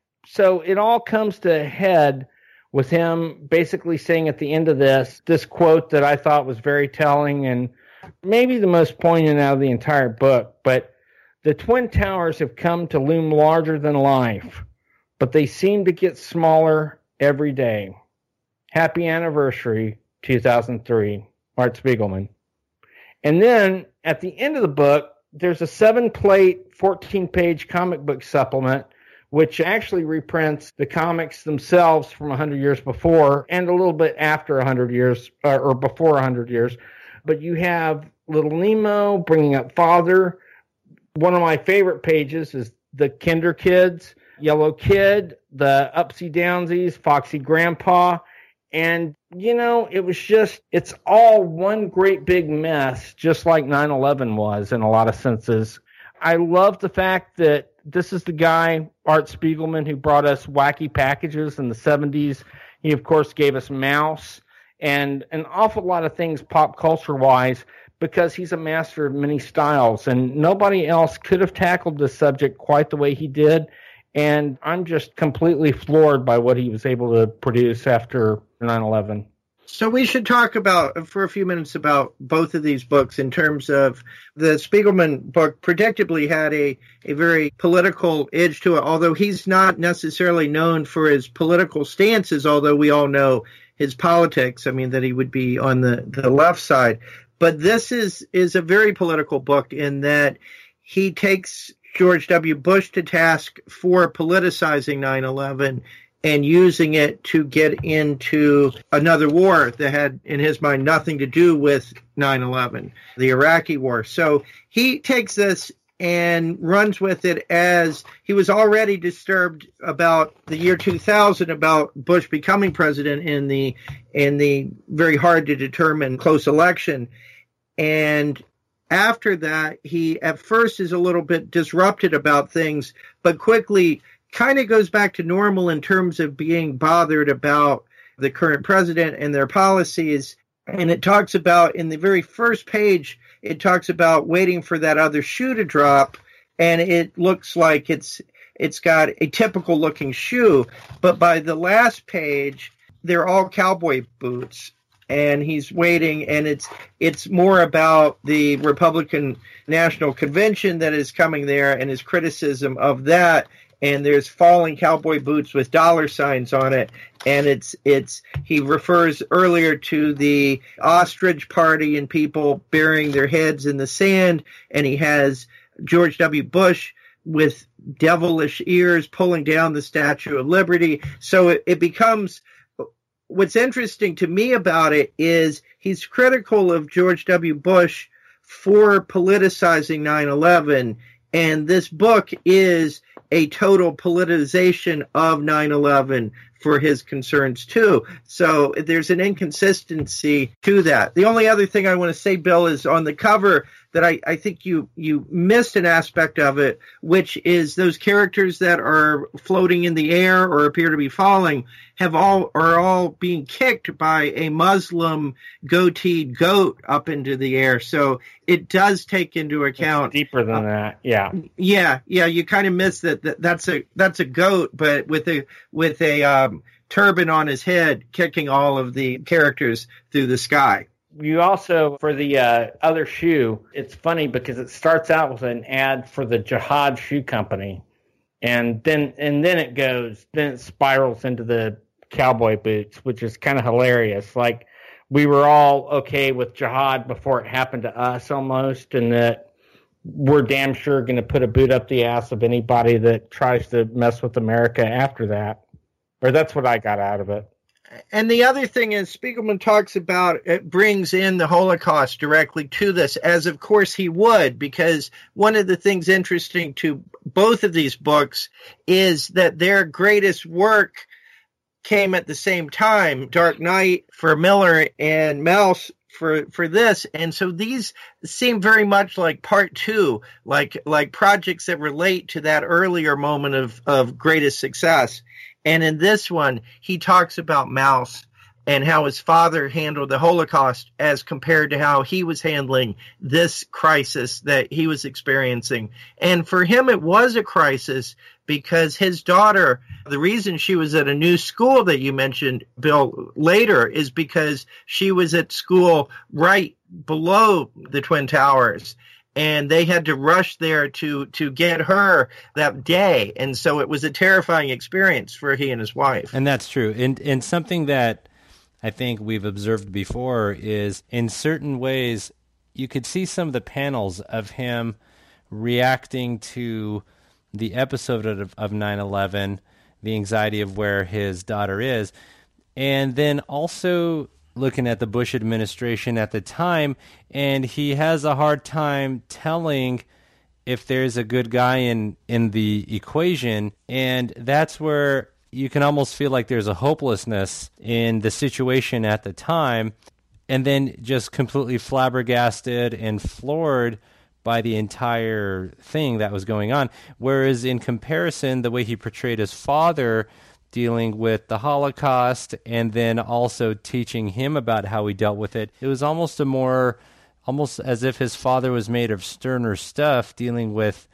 So it all comes to a head with him basically saying at the end of this, this quote that I thought was very telling and maybe the most poignant out of the entire book. But the Twin Towers have come to loom larger than life, but they seem to get smaller every day. Happy anniversary, two thousand three, Art Spiegelman. And then at the end of the book, there's a seven-plate, fourteen-page comic book supplement, which actually reprints the comics themselves from one hundred years before and a little bit after one hundred years, uh, or before one hundred years. But you have Little Nemo bringing up Father. One of my favorite pages is the Kinder Kids, Yellow Kid, the Upsy Downsies, Foxy Grandpa. And, you know, it was just, it's all one great big mess, just like nine eleven was in a lot of senses. I love the fact that this is the guy, Art Spiegelman, who brought us Wacky Packages in the seventies. He, of course, gave us Mouse and an awful lot of things pop culture-wise. because he's a master of many styles, and nobody else could have tackled the subject quite the way he did. And I'm just completely floored by what he was able to produce after nine eleven. So we should talk about, for a few minutes, about both of these books in terms of the Spiegelman book predictably had a, a very political edge to it, although he's not necessarily known for his political stances, although we all know his politics, I mean, that he would be on the, the left side. But this is, is a very political book in that he takes George W. Bush to task for politicizing nine eleven and using it to get into another war that had, in his mind, nothing to do with nine eleven, the Iraqi war. So he takes this and runs with it as he was already disturbed about the year two thousand, about Bush becoming president in the in the very hard to determine close election. And after that, he at first is a little bit disrupted about things, but quickly kind of goes back to normal in terms of being bothered about the current president and their policies. And it talks about, in the very first page, it talks about waiting for that other shoe to drop, and it looks like it's it's got a typical looking shoe. But by the last page, they're all cowboy boots. And he's waiting, and it's it's more about the Republican National Convention that is coming there and his criticism of that. And there's falling cowboy boots with dollar signs on it. And it's it's he refers earlier to the ostrich party and people burying their heads in the sand. And he has George W. Bush with devilish ears pulling down the Statue of Liberty. So it, it becomes... What's interesting to me about it is he's critical of George W. Bush for politicizing nine eleven, and this book is a total politicization of nine eleven for his concerns too. So there's an inconsistency to that. The only other thing I want to say, Bill, is on the cover that I, I think you, you missed an aspect of it, which is those characters that are floating in the air or appear to be falling have all are all being kicked by a Muslim goateed goat up into the air. So it does take into account it's deeper than uh, that. Yeah. Yeah. Yeah. You kind of miss that, that. That's a, that's a goat, but with a, with a, um, turban on his head, kicking all of the characters through the sky. You also, for the uh, other shoe, it's funny because it starts out with an ad for the Jihad Shoe Company, and then and then it goes, then it spirals into the cowboy boots, which is kind of hilarious. Like, we were all okay with jihad before it happened to us almost, and that we're damn sure going to put a boot up the ass of anybody that tries to mess with America after that. Or that's what I got out of it. And the other thing is, Spiegelman talks about, it brings in the Holocaust directly to this, as of course he would, because one of the things interesting to both of these books is that their greatest work came at the same time. Dark Knight for Miller and Mouse for for this, and so these seem very much like part two, like like projects that relate to that earlier moment of of greatest success. And in this one, he talks about Mouse and how his father handled the Holocaust as compared to how he was handling this crisis that he was experiencing. And for him, it was a crisis because his daughter, the reason she was at a new school that you mentioned, Bill, later, is because she was at school right below the Twin Towers. And they had to rush there to, to get her that day. And so it was a terrifying experience for he and his wife. And that's true. And, and something that I think we've observed before is, in certain ways, you could see some of the panels of him reacting to the episode of, of nine eleven, the anxiety of where his daughter is, and then also looking at the Bush administration at the time, and he has a hard time telling if there's a good guy in, in the equation, and that's where you can almost feel like there's a hopelessness in the situation at the time, and then just completely flabbergasted and floored by the entire thing that was going on. Whereas in comparison, the way he portrayed his father dealing with the Holocaust and then also teaching him about how he dealt with it, it was almost a more almost as if his father was made of sterner stuff, dealing with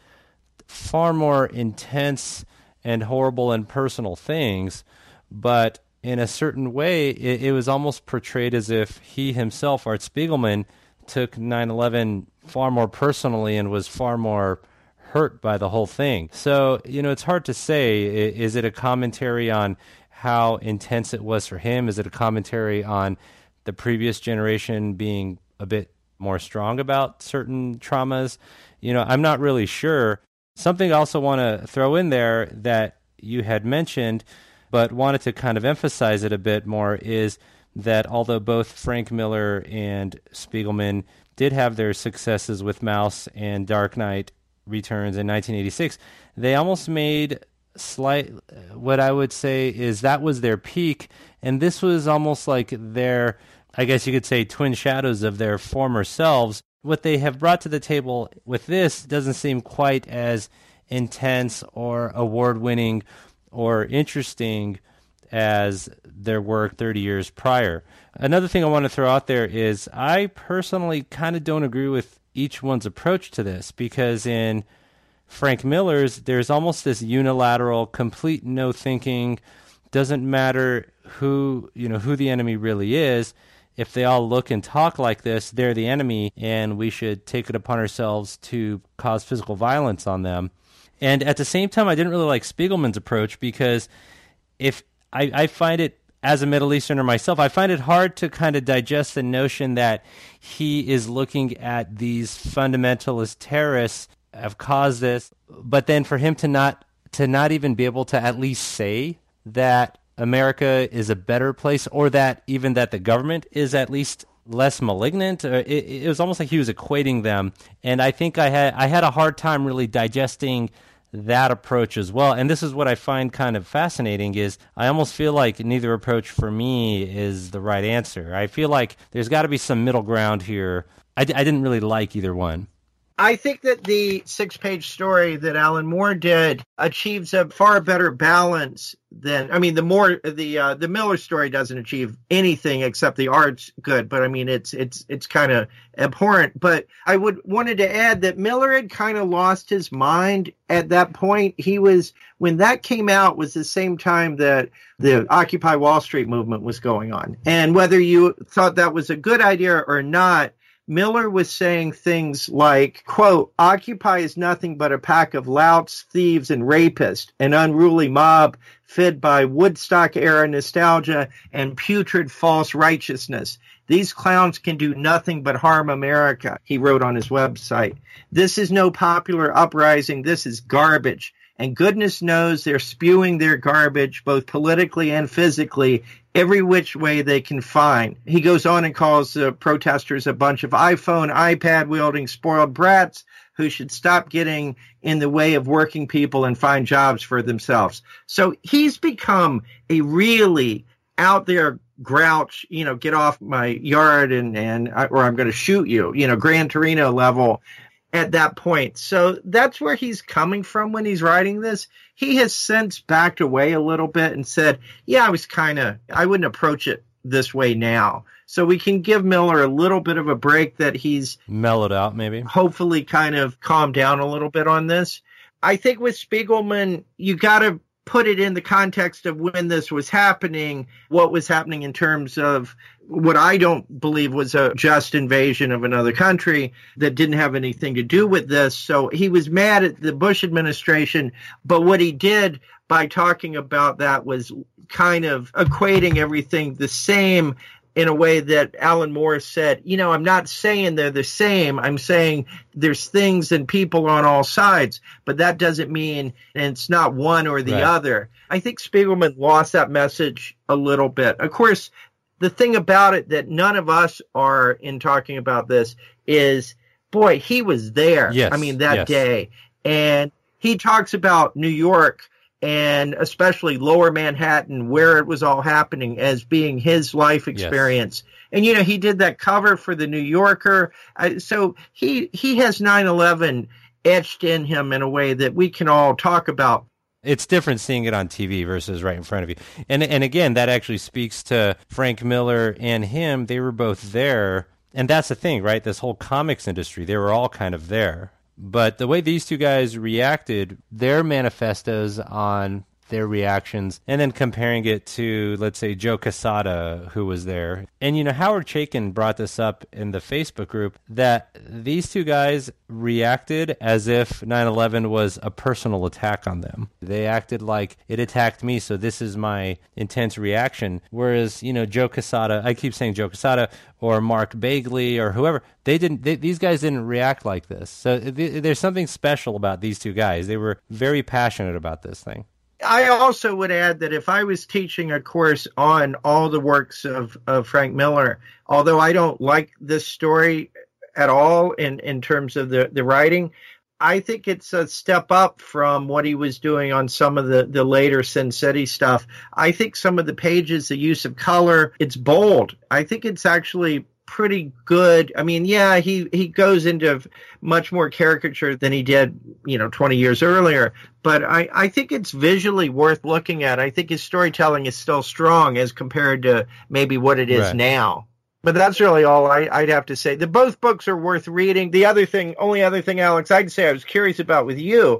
far more intense and horrible and personal things. But in a certain way, it, it was almost portrayed as if he himself, Art Spiegelman, took nine eleven far more personally and was far more hurt by the whole thing. So, you know, it's hard to say. Is it a commentary on how intense it was for him? Is it a commentary on the previous generation being a bit more strong about certain traumas? You know, I'm not really sure. Something I also want to throw in there that you had mentioned, but wanted to kind of emphasize it a bit more, is that although both Frank Miller and Spiegelman did have their successes with Maus and Dark Knight Returns in nineteen eighty-six, they almost made slight, what I would say is that was their peak, and this was almost like their, I guess you could say, twin shadows of their former selves. What they have brought to the table with this doesn't seem quite as intense or award-winning or interesting as their work thirty years prior. Another thing I want to throw out there is I personally kind of don't agree with each one's approach to this, because in Frank Miller's, there's almost this unilateral, complete no thinking, doesn't matter who, you know, who the enemy really is. If they all look and talk like this, they're the enemy, and we should take it upon ourselves to cause physical violence on them. And at the same time, I didn't really like Spiegelman's approach, because if I, I find it, as a Middle Easterner myself, I find it hard to kind of digest the notion that he is looking at these fundamentalist terrorists have caused this, but then for him to not to not even be able to at least say that America is a better place, or that even that the government is at least less malignant. It, it was almost like he was equating them, and I think I had I had a hard time really digesting that approach as well. And this is what I find kind of fascinating, is I almost feel like neither approach for me is the right answer. I feel like there's got to be some middle ground here. I, I didn't really like either one. I think that the six-page story that Alan Moore did achieves a far better balance than, I mean, the more the uh, the Miller story doesn't achieve anything except the art's good, but I mean, it's it's it's kind of abhorrent. But I would wanted to add that Miller had kind of lost his mind at that point. He was, when that came out, was the same time that the Occupy Wall Street movement was going on, and whether you thought that was a good idea or not, Miller was saying things like, quote, Occupy is nothing but a pack of louts, thieves, and rapists, an unruly mob fed by Woodstock-era nostalgia and putrid false righteousness. These clowns can do nothing but harm America, he wrote on his website. This is no popular uprising. This is garbage. And goodness knows they're spewing their garbage, both politically and physically, every which way they can find. He goes on and calls the protesters a bunch of iPhone, iPad-wielding spoiled brats who should stop getting in the way of working people and find jobs for themselves. So he's become a really out there grouch, you know, get off my yard and, and or I'm going to shoot you, you know, Gran Torino level at that point. So that's where he's coming from when he's writing this. He has since backed away a little bit and said, yeah, I was kind of, I wouldn't approach it this way now. So we can give Miller a little bit of a break that he's mellowed out, maybe. Hopefully kind of calmed down a little bit on this. I think with Spiegelman, you got to put it in the context of when this was happening, what was happening in terms of what I don't believe was a just invasion of another country that didn't have anything to do with this. So he was mad at the Bush administration, but what he did by talking about that was kind of equating everything the same in a way that Alan Moore said, you know, I'm not saying they're the same. I'm saying there's things and people on all sides, but that doesn't mean and it's not one or the right. other. I think Spiegelman lost that message a little bit. Of course, the thing about it that none of us are in talking about this is, boy, he was there. Yes. I mean, that yes. day. And he talks about New York and especially Lower Manhattan, where it was all happening, as being his life experience. Yes. And, you know, he did that cover for the New Yorker. Uh, so he he has nine eleven etched in him in a way that we can all talk about. It's different seeing it on T V versus right in front of you. And and again, that actually speaks to Frank Miller and him. They were both there And that's the thing, right? This whole comics industry, they were all kind of there. But the way these two guys reacted, their manifestos on their reactions, and then comparing it to, let's say, Joe Quesada, who was there. And, you know, Howard Chaykin brought this up in the Facebook group, that these two guys reacted as if nine eleven was a personal attack on them. They acted like it attacked me, so this is my intense reaction. Whereas, you know, Joe Quesada, I keep saying Joe Quesada, or Mark Bagley, or whoever, they didn't. They, these guys didn't react like this. So th- there's something special about these two guys. They were very passionate about this thing. I also would add that if I was teaching a course on all the works of, of Frank Miller, although I don't like this story at all in, in terms of the, the writing, I think it's a step up from what he was doing on some of the, the later Sin City stuff. I think some of the pages, the use of color, it's bold. I think it's actually pretty good. I mean, yeah, he, he goes into much more caricature than he did, you know, twenty years earlier. But I, I think it's visually worth looking at. I think his storytelling is still strong as compared to maybe what it is Right. now. But that's really all I, I'd have to say. The both books are worth reading. The other thing, only other thing, Alex, I'd say I was curious about with you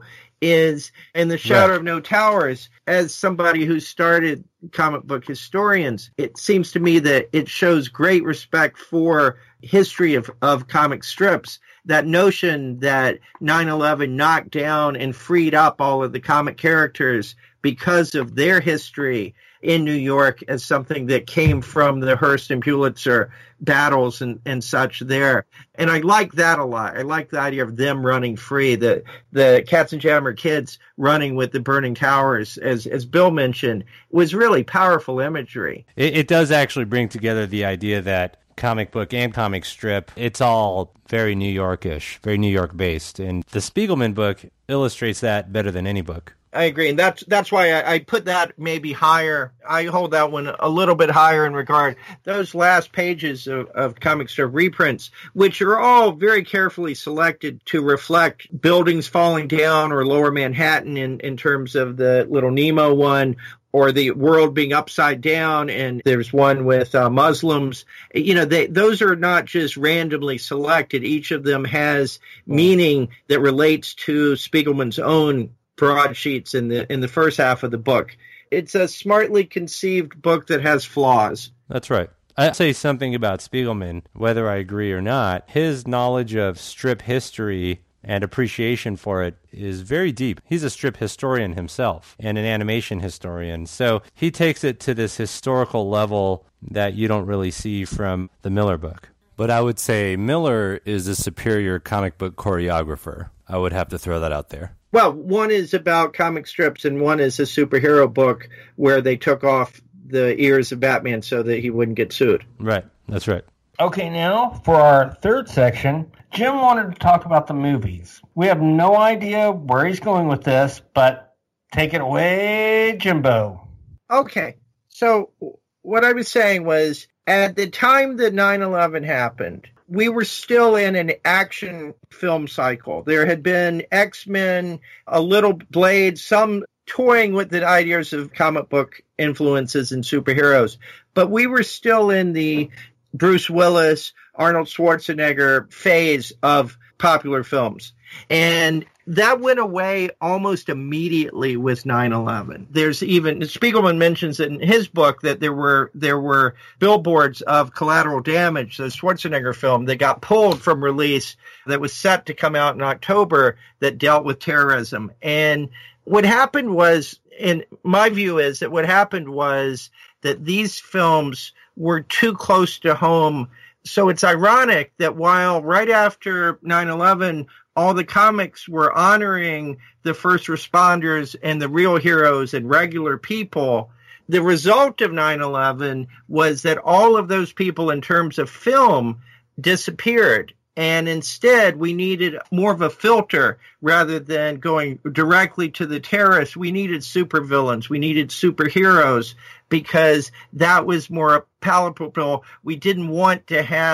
is in The Shadow Right. of No Towers, as somebody who started comic book historians, it seems to me that it shows great respect for history of, of comic strips. That notion that nine eleven knocked down and freed up all of the comic characters because of their history in New York as something that came from the Hearst and Pulitzer battles and, and such there. And I like that a lot. I like the idea of them running free, the the Katzenjammer kids running with the burning towers, as as Bill mentioned, was really powerful imagery. It, it does actually bring together the idea that comic book and comic strip, it's all very New Yorkish, very New York based. And the Spiegelman book illustrates that better than any book. I agree. And that's, that's why I, I put that maybe higher. I hold that one a little bit higher in regard. Those last pages of, of comic strip reprints, which are all very carefully selected to reflect buildings falling down or lower Manhattan in, in terms of the Little Nemo one, or the world being upside down, and there's one with uh, Muslims. You know, they, those are not just randomly selected. Each of them has meaning that relates to Spiegelman's own broadsheets in the in the first half of the book. It's a smartly conceived book that has flaws. That's right. I'd say something about Spiegelman, whether I agree or not. His knowledge of strip history and appreciation for it is very deep. He's a strip historian himself and an animation historian. So he takes it to this historical level that you don't really see from the Miller book. But I would say Miller is a superior comic book choreographer. I would have to throw that out there. Well, one is about comic strips and one is a superhero book where they took off the ears of Batman so that he wouldn't get sued. Right. That's right. Okay, now for our third section, Jim wanted to talk about the movies. We have no idea where he's going with this, but take it away, Jimbo. Okay, so what I was saying was, at the time that nine eleven happened, we were still in an action film cycle. There had been X-Men, a little Blade, some toying with the ideas of comic book influences and superheroes, but we were still in the Bruce Willis, Arnold Schwarzenegger phase of popular films. And that went away almost immediately with nine eleven. There's even, Spiegelman mentions in his book that there were there were billboards of Collateral Damage, the Schwarzenegger film, that got pulled from release that was set to come out in October that dealt with terrorism. And what happened was, in my view is that what happened was that these films were too close to home. So it's ironic that while right after nine eleven, all the comics were honoring the first responders and the real heroes and regular people, the result of nine eleven was that all of those people in terms of film disappeared. And instead, we needed more of a filter rather than going directly to the terrorists. We needed supervillains. We needed superheroes because that was more palatable. We didn't want to have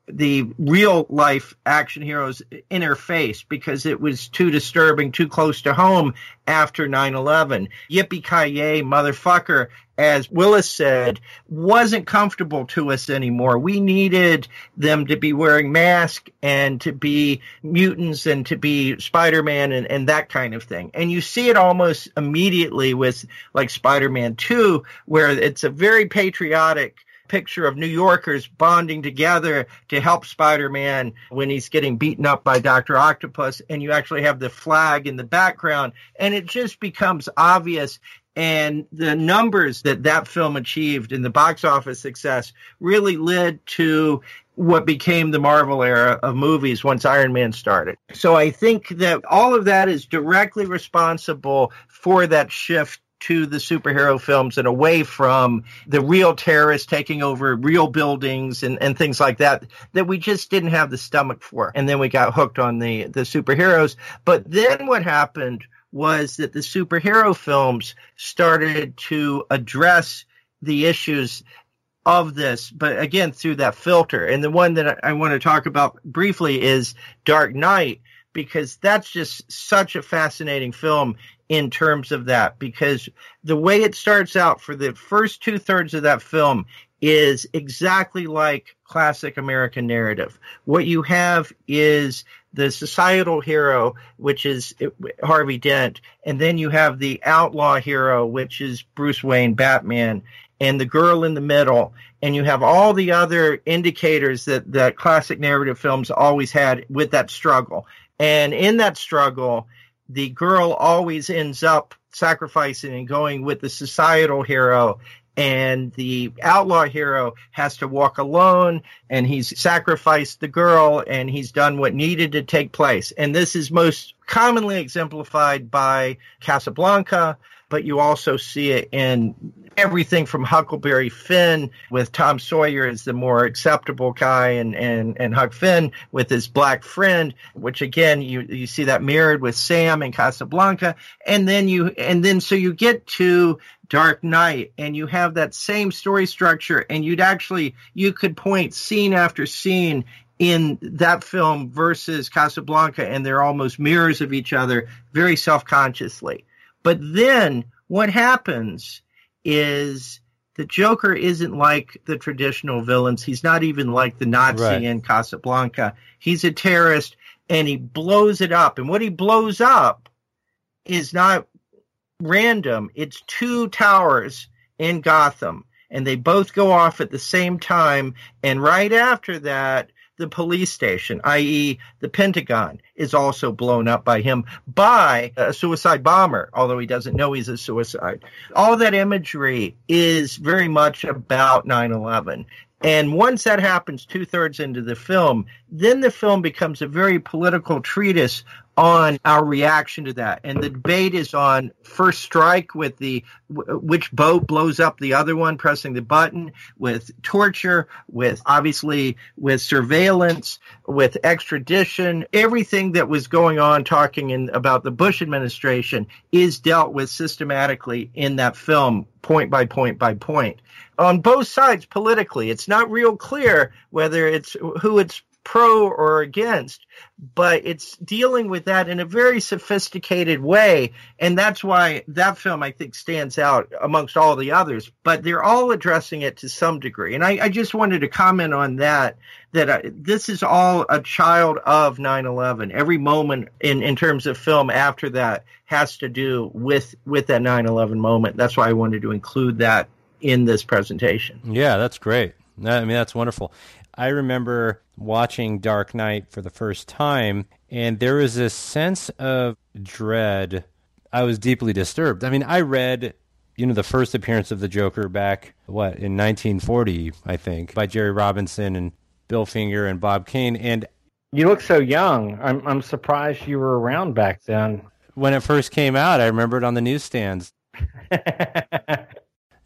the real life action heroes interface because it was too disturbing, too close to home after nine eleven. Yippee-ki-yay, motherfucker, as Willis said, wasn't comfortable to us anymore. We needed them to be wearing masks and to be mutants and to be Spider-Man and, and that kind of thing. And you see it almost immediately with like Spider-Man two, where it's a very patriotic picture of New Yorkers bonding together to help Spider-Man when he's getting beaten up by Doctor Octopus, and you actually have the flag in the background, and it just becomes obvious. And the numbers that that film achieved in the box office success really led to what became the Marvel era of movies once Iron Man started. So I think that all of that is directly responsible for that shift to the superhero films and away from the real terrorists taking over real buildings and, and things like that, that we just didn't have the stomach for. And then we got hooked on the, the superheroes. But then what happened was that the superhero films started to address the issues of this, but again, through that filter. And the one that I want to talk about briefly is Dark Knight, because that's just such a fascinating film in terms of that, because the way it starts out for the first two thirds of that film is exactly like classic American narrative. What you have is the societal hero, which is Harvey Dent, and then you have the outlaw hero, which is Bruce Wayne, Batman, and the girl in the middle, and you have all the other indicators that, that classic narrative films always had with that struggle. And in that struggle, the girl always ends up sacrificing and going with the societal hero, and the outlaw hero has to walk alone, and he's sacrificed the girl, and he's done what needed to take place. And this is most commonly exemplified by Casablanca, but you also see it in everything from Huckleberry Finn, with Tom Sawyer as the more acceptable guy, and, and, and Huck Finn with his black friend, which again, you, you see that mirrored with Sam and Casablanca. And then you, and then so you get to Dark Knight, and you have that same story structure, and you'd actually, you could point scene after scene in that film versus Casablanca, and they're almost mirrors of each other very self-consciously. But then what happens is the Joker isn't like the traditional villains. He's not even like the Nazi right. in Casablanca. He's a terrorist, and he blows it up. And what he blows up is not random. It's two towers in Gotham, and they both go off at the same time. And right after that, the police station, that is the Pentagon, is also blown up by him by a suicide bomber, although he doesn't know he's a suicide. All that imagery is very much about nine eleven. And once that happens two-thirds into the film, then the film becomes a very political treatise on our reaction to that. And the debate is on first strike with the which boat blows up the other one, pressing the button, with torture, with obviously with surveillance, with extradition. Everything that was going on talking in, about the Bush administration is dealt with systematically in that film, point by point by point. On both sides politically, it's not real clear whether it's who it's pro or against, but it's dealing with that in a very sophisticated way. And that's why that film, I think, stands out amongst all the others, but they're all addressing it to some degree. And I, I just wanted to comment on that, that I, this is all a child of nine eleven. Every moment in, in terms of film after that has to do with, with that nine eleven moment. That's why I wanted to include that in this presentation. Yeah, that's great. I mean, that's wonderful. I remember watching Dark Knight for the first time, and there was this sense of dread. I was deeply disturbed. I mean, I read, you know, the first appearance of the Joker back, what, in nineteen forty, I think, by Jerry Robinson and Bill Finger and Bob Kane. And you look so young. I'm I'm surprised you were around back then. When it first came out, I remember it on the newsstands.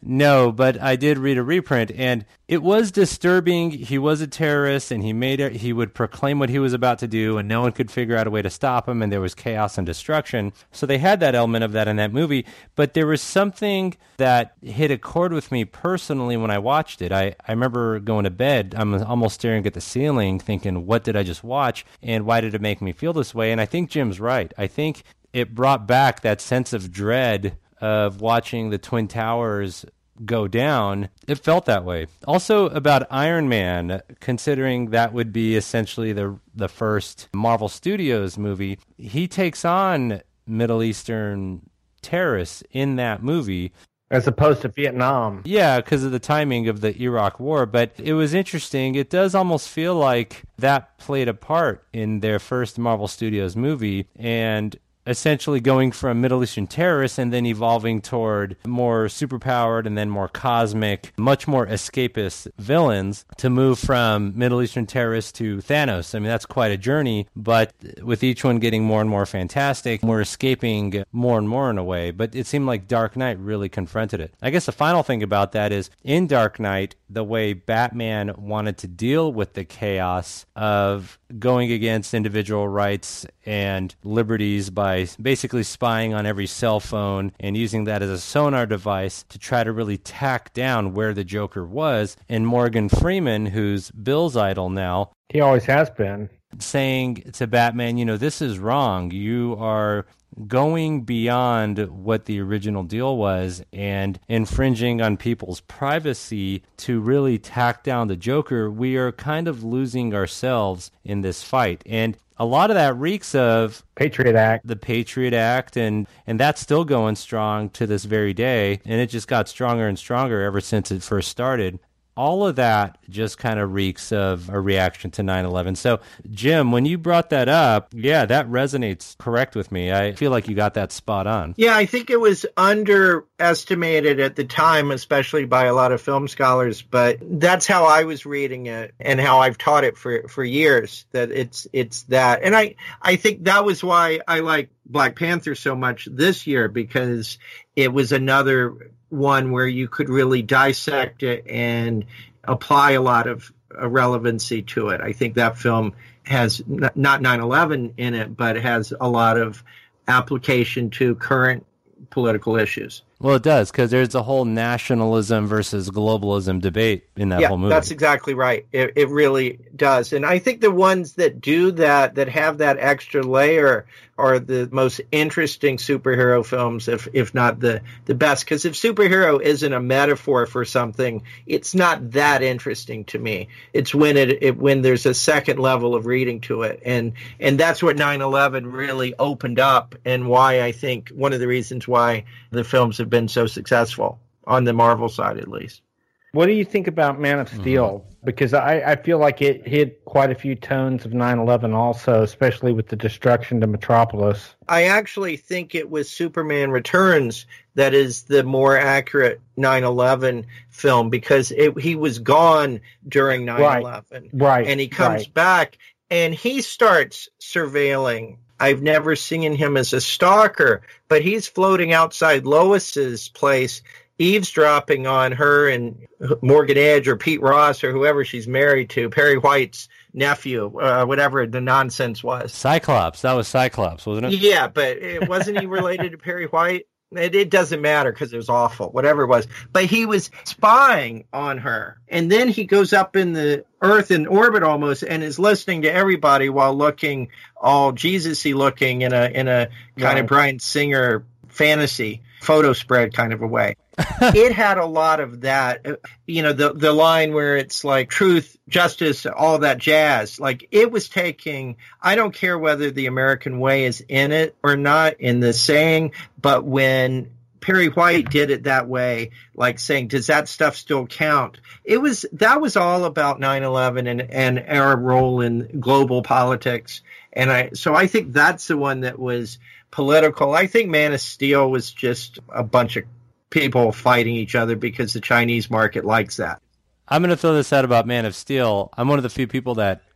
No, but I did read a reprint, and it was disturbing. He was a terrorist, and he made it. He would proclaim what he was about to do, and no one could figure out a way to stop him, and there was chaos and destruction. So they had that element of that in that movie, but there was something that hit a chord with me personally when I watched it. I, I remember going to bed, I'm almost staring at the ceiling, thinking, what did I just watch, and why did it make me feel this way? And I think Jim's right. I think it brought back that sense of dread of watching the Twin Towers go down. It felt that way. Also about Iron Man, considering that would be essentially the the first Marvel Studios movie, he takes on Middle Eastern terrorists in that movie. As opposed to Vietnam. Yeah, because of the timing of the Iraq War. But it was interesting. It does almost feel like that played a part in their first Marvel Studios movie, and essentially going from Middle Eastern terrorists and then evolving toward more superpowered and then more cosmic, much more escapist villains, to move from Middle Eastern terrorists to Thanos. I mean, that's quite a journey, but with each one getting more and more fantastic, we're escaping more and more in a way. But it seemed like Dark Knight really confronted it. I guess the final thing about that is, in Dark Knight, the way Batman wanted to deal with the chaos of going against individual rights and liberties by basically spying on every cell phone and using that as a sonar device to try to really tack down where the Joker was. And Morgan Freeman, who's Bill's idol now, he always has been, saying to Batman, you know, this is wrong. You are going beyond what the original deal was and infringing on people's privacy to really tack down the Joker. We are kind of losing ourselves in this fight. And a lot of that reeks of Patriot Act, the Patriot Act, and, and that's still going strong to this very day. And it just got stronger and stronger ever since it first started. All of that just kind of reeks of a reaction to nine eleven. So, Jim, when you brought that up, yeah, that resonates correct with me. I feel like you got that spot on. Yeah, I think it was underestimated at the time, especially by a lot of film scholars, but that's how I was reading it and how I've taught it for, for years, that it's it's that. And I, I think that was why I like Black Panther so much this year, because it was another one where you could really dissect it and apply a lot of uh, relevancy to it. I think that film has n- not nine eleven in it, but it has a lot of application to current political issues. Well, it does, because there's a whole nationalism versus globalism debate in that yeah, whole movie. That's exactly right. It, it really does. And I think the ones that do that, that have that extra layer, are the most interesting superhero films, if if not the, the best. Because if superhero isn't a metaphor for something, it's not that interesting to me. It's when it, it when there's a second level of reading to it. And and that's what nine eleven really opened up, and why I think one of the reasons why the films have been so successful on the Marvel side, at least. What do you think about Man of Steel? Mm-hmm. Because I, I feel like it hit quite a few tones of nine eleven also, especially with the destruction to Metropolis. I actually think it was Superman Returns that is the more accurate nine eleven film, because it, he was gone during nine eleven. Right, right. And he comes right. back and he starts surveilling. I've never seen him as a stalker, but he's floating outside Lois's place, eavesdropping on her and Morgan Edge or Pete Ross or whoever she's married to, Perry White's nephew, uh, whatever the nonsense was. Cyclops. That was Cyclops, wasn't it? Yeah, but it, wasn't he related to Perry White? It, it doesn't matter because it was awful, whatever it was. But he was spying on her. And then he goes up in the Earth in orbit almost and is listening to everybody while looking all Jesus-y looking in a in a kind right. of Bryan Singer fantasy photo spread kind of a way. It had a lot of that, you know, the the line where it's like truth, justice, all that jazz. Like, it was taking, I don't care whether the American way is in it or not in the saying, but when Perry White did it that way, like saying, does that stuff still count? It was, that was all about nine eleven and, and our role in global politics. And I, so I think that's the one that was political. I think Man of Steel was just a bunch of people fighting each other because the Chinese market likes that. I'm going to throw this out about Man of Steel. I'm one of the few people that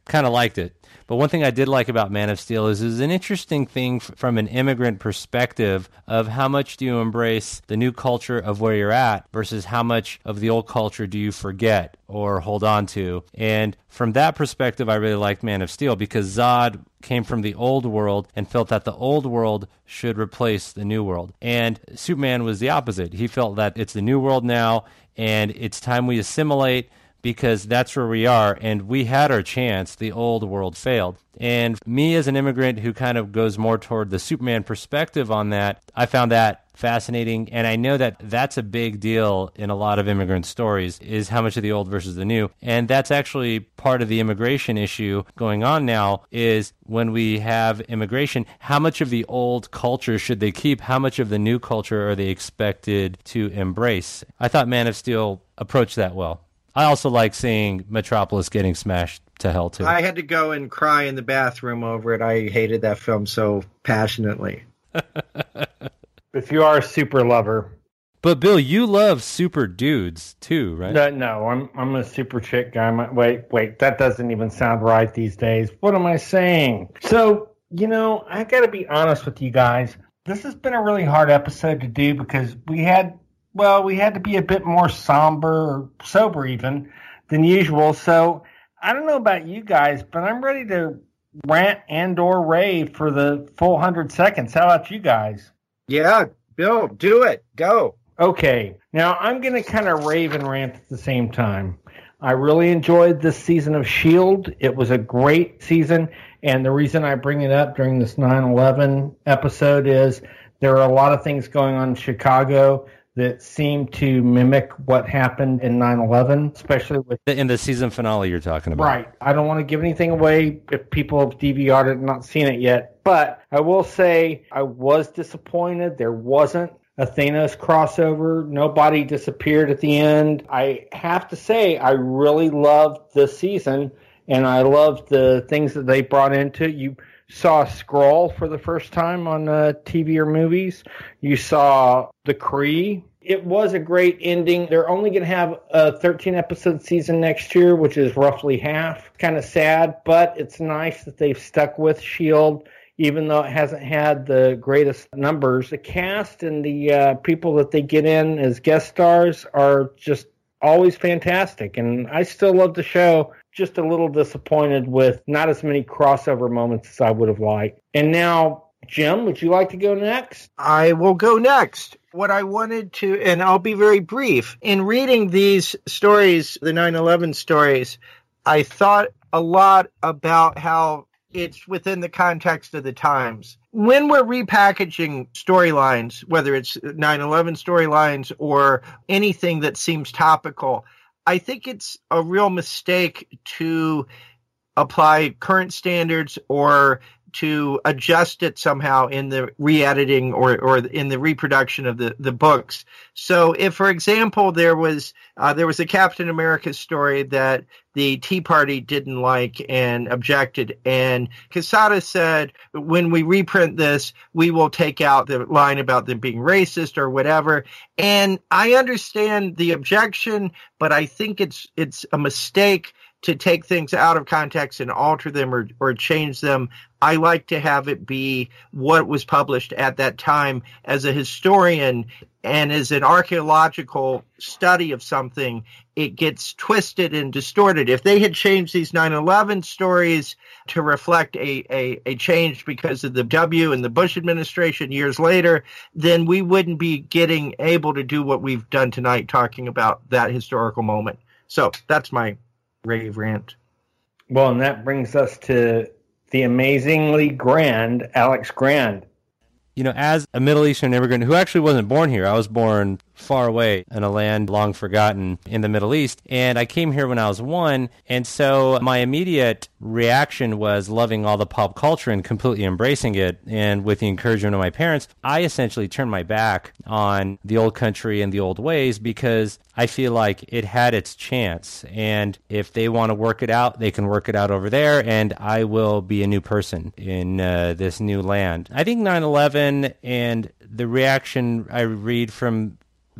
kind of liked it. But one thing I did like about Man of Steel is is an interesting thing f- from an immigrant perspective of how much do you embrace the new culture of where you're at versus how much of the old culture do you forget or hold on to. And from that perspective, I really liked Man of Steel because Zod came from the old world and felt that the old world should replace the new world. And Superman was the opposite. He felt that it's the new world now and it's time we assimilate, because that's where we are, and we had our chance. The old world failed. And me as an immigrant who kind of goes more toward the Superman perspective on that, I found that fascinating, and I know that that's a big deal in a lot of immigrant stories, is how much of the old versus the new. And that's actually part of the immigration issue going on now, is when we have immigration, how much of the old culture should they keep? How much of the new culture are they expected to embrace? I thought Man of Steel approached that well. I also like seeing Metropolis getting smashed to hell, too. I had to go and cry in the bathroom over it. I hated that film so passionately. If you are a super lover. But, Bill, you love super dudes, too, right? No, no I'm I'm a super chick guy. My, wait, wait, that doesn't even sound right these days. What am I saying? So, you know, I got to be honest with you guys. This has been a really hard episode to do because we had... Well, we had to be a bit more somber or sober even than usual. So I don't know about you guys, but I'm ready to rant and or rave for the full one hundred seconds. How about you guys? Yeah, Bill, do it. Go. Okay. Now I'm going to kind of rave and rant at the same time. I really enjoyed this season of S H I E L D. It was a great season. And the reason I bring it up during this nine eleven episode is there are a lot of things going on in Chicago that seem to mimic what happened in nine eleven, especially with... In the season finale you're talking about. Right. I don't want to give anything away if people have D V R'd it and not seen it yet, but I will say I was disappointed. There wasn't a Thanos crossover. Nobody disappeared at the end. I have to say I really loved this season, and I loved the things that they brought into it. You saw Skrull for the first time on uh, T V or movies. You saw the Kree. It was a great ending. They're only going to have a thirteen episode season next year, which is roughly half. Kind of sad, but it's nice that they've stuck with S H I E L D, even though it hasn't had the greatest numbers. The cast and the uh, people that they get in as guest stars are just always fantastic, and I still love the show. Just a little disappointed with not as many crossover moments as I would have liked. And now, Jim, would you like to go next? I will go next. What I wanted to, and I'll be very brief, in reading these stories, the nine eleven stories, I thought a lot about how it's within the context of the times. When we're repackaging storylines, whether it's nine eleven storylines or anything that seems topical, I think it's a real mistake to apply current standards or to adjust it somehow in the re-editing or, or in the reproduction of the, the books. So if, for example, there was uh, there was a Captain America story that the Tea Party didn't like and objected, and Quesada said, when we reprint this, we will take out the line about them being racist or whatever. And I understand the objection, but I think it's it's a mistake to take things out of context and alter them or, or change them. I like to have it be what was published at that time. As a historian and as an archaeological study of something, it gets twisted and distorted. If they had changed these nine eleven stories to reflect a, a, a change because of the W and the Bush administration years later, then we wouldn't be getting able to do what we've done tonight, talking about that historical moment. So that's my rave rant. Well, and that brings us to the amazingly grand Alex Grand. You know, as a Middle Eastern immigrant who actually wasn't born here, I was born far away in a land long forgotten in the Middle East. And I came here when I was one. And so my immediate reaction was loving all the pop culture and completely embracing it. And with the encouragement of my parents, I essentially turned my back on the old country and the old ways because I feel like it had its chance. And if they want to work it out, they can work it out over there. And I will be a new person in uh, this new land. I think nine eleven and the reaction I read from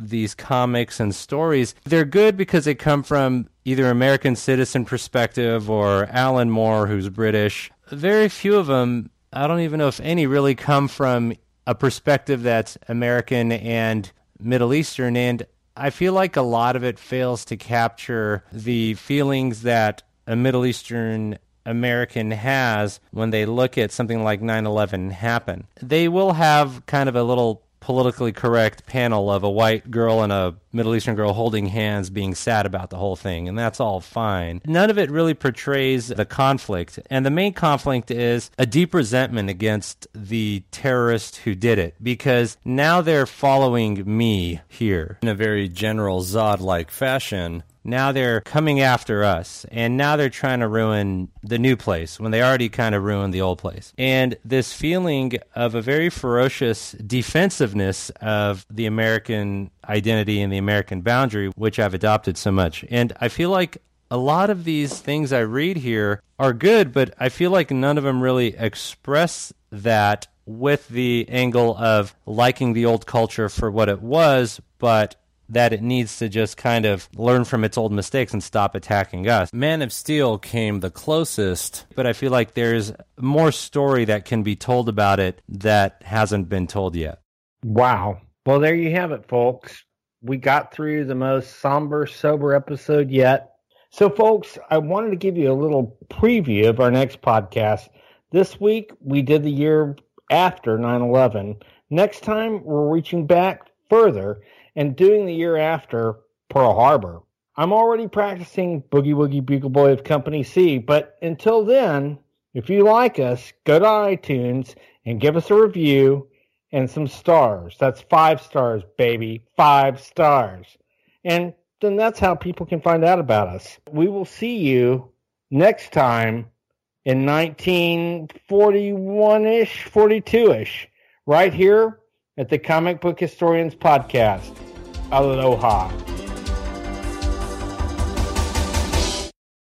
these comics and stories, they're good because they come from either American citizen perspective or Alan Moore, who's British. Very few of them, I don't even know if any, really come from a perspective that's American and Middle Eastern, and I feel like a lot of it fails to capture the feelings that a Middle Eastern American has when they look at something like nine eleven happen. They will have kind of a little politically correct panel of a white girl and a Middle Eastern girl holding hands being sad about the whole thing, and that's all fine. None of it really portrays the conflict, and the main conflict is a deep resentment against the terrorist who did it, because now they're following me here in a very General Zod-like fashion. Now they're coming after us, and now they're trying to ruin the new place when they already kind of ruined the old place. And this feeling of a very ferocious defensiveness of the American identity and the American boundary, which I've adopted so much. And I feel like a lot of these things I read here are good, but I feel like none of them really express that with the angle of liking the old culture for what it was, but that it needs to just kind of learn from its old mistakes and stop attacking us. Man of Steel came the closest, but I feel like there's more story that can be told about it that hasn't been told yet. Wow. Well, there you have it, folks. We got through the most somber, sober episode yet. So, folks, I wanted to give you a little preview of our next podcast. This week, we did the year after nine eleven. Next time, we're reaching back further and doing the year after Pearl Harbor. I'm already practicing Boogie Woogie Bugle Boy of Company C, but until then, if you like us, go to iTunes and give us a review and some stars. That's five stars, baby. Five stars. And then that's how people can find out about us. We will see you next time in nineteen forty-one-ish, forty-two-ish, right here at the Comic Book Historians Podcast. Aloha.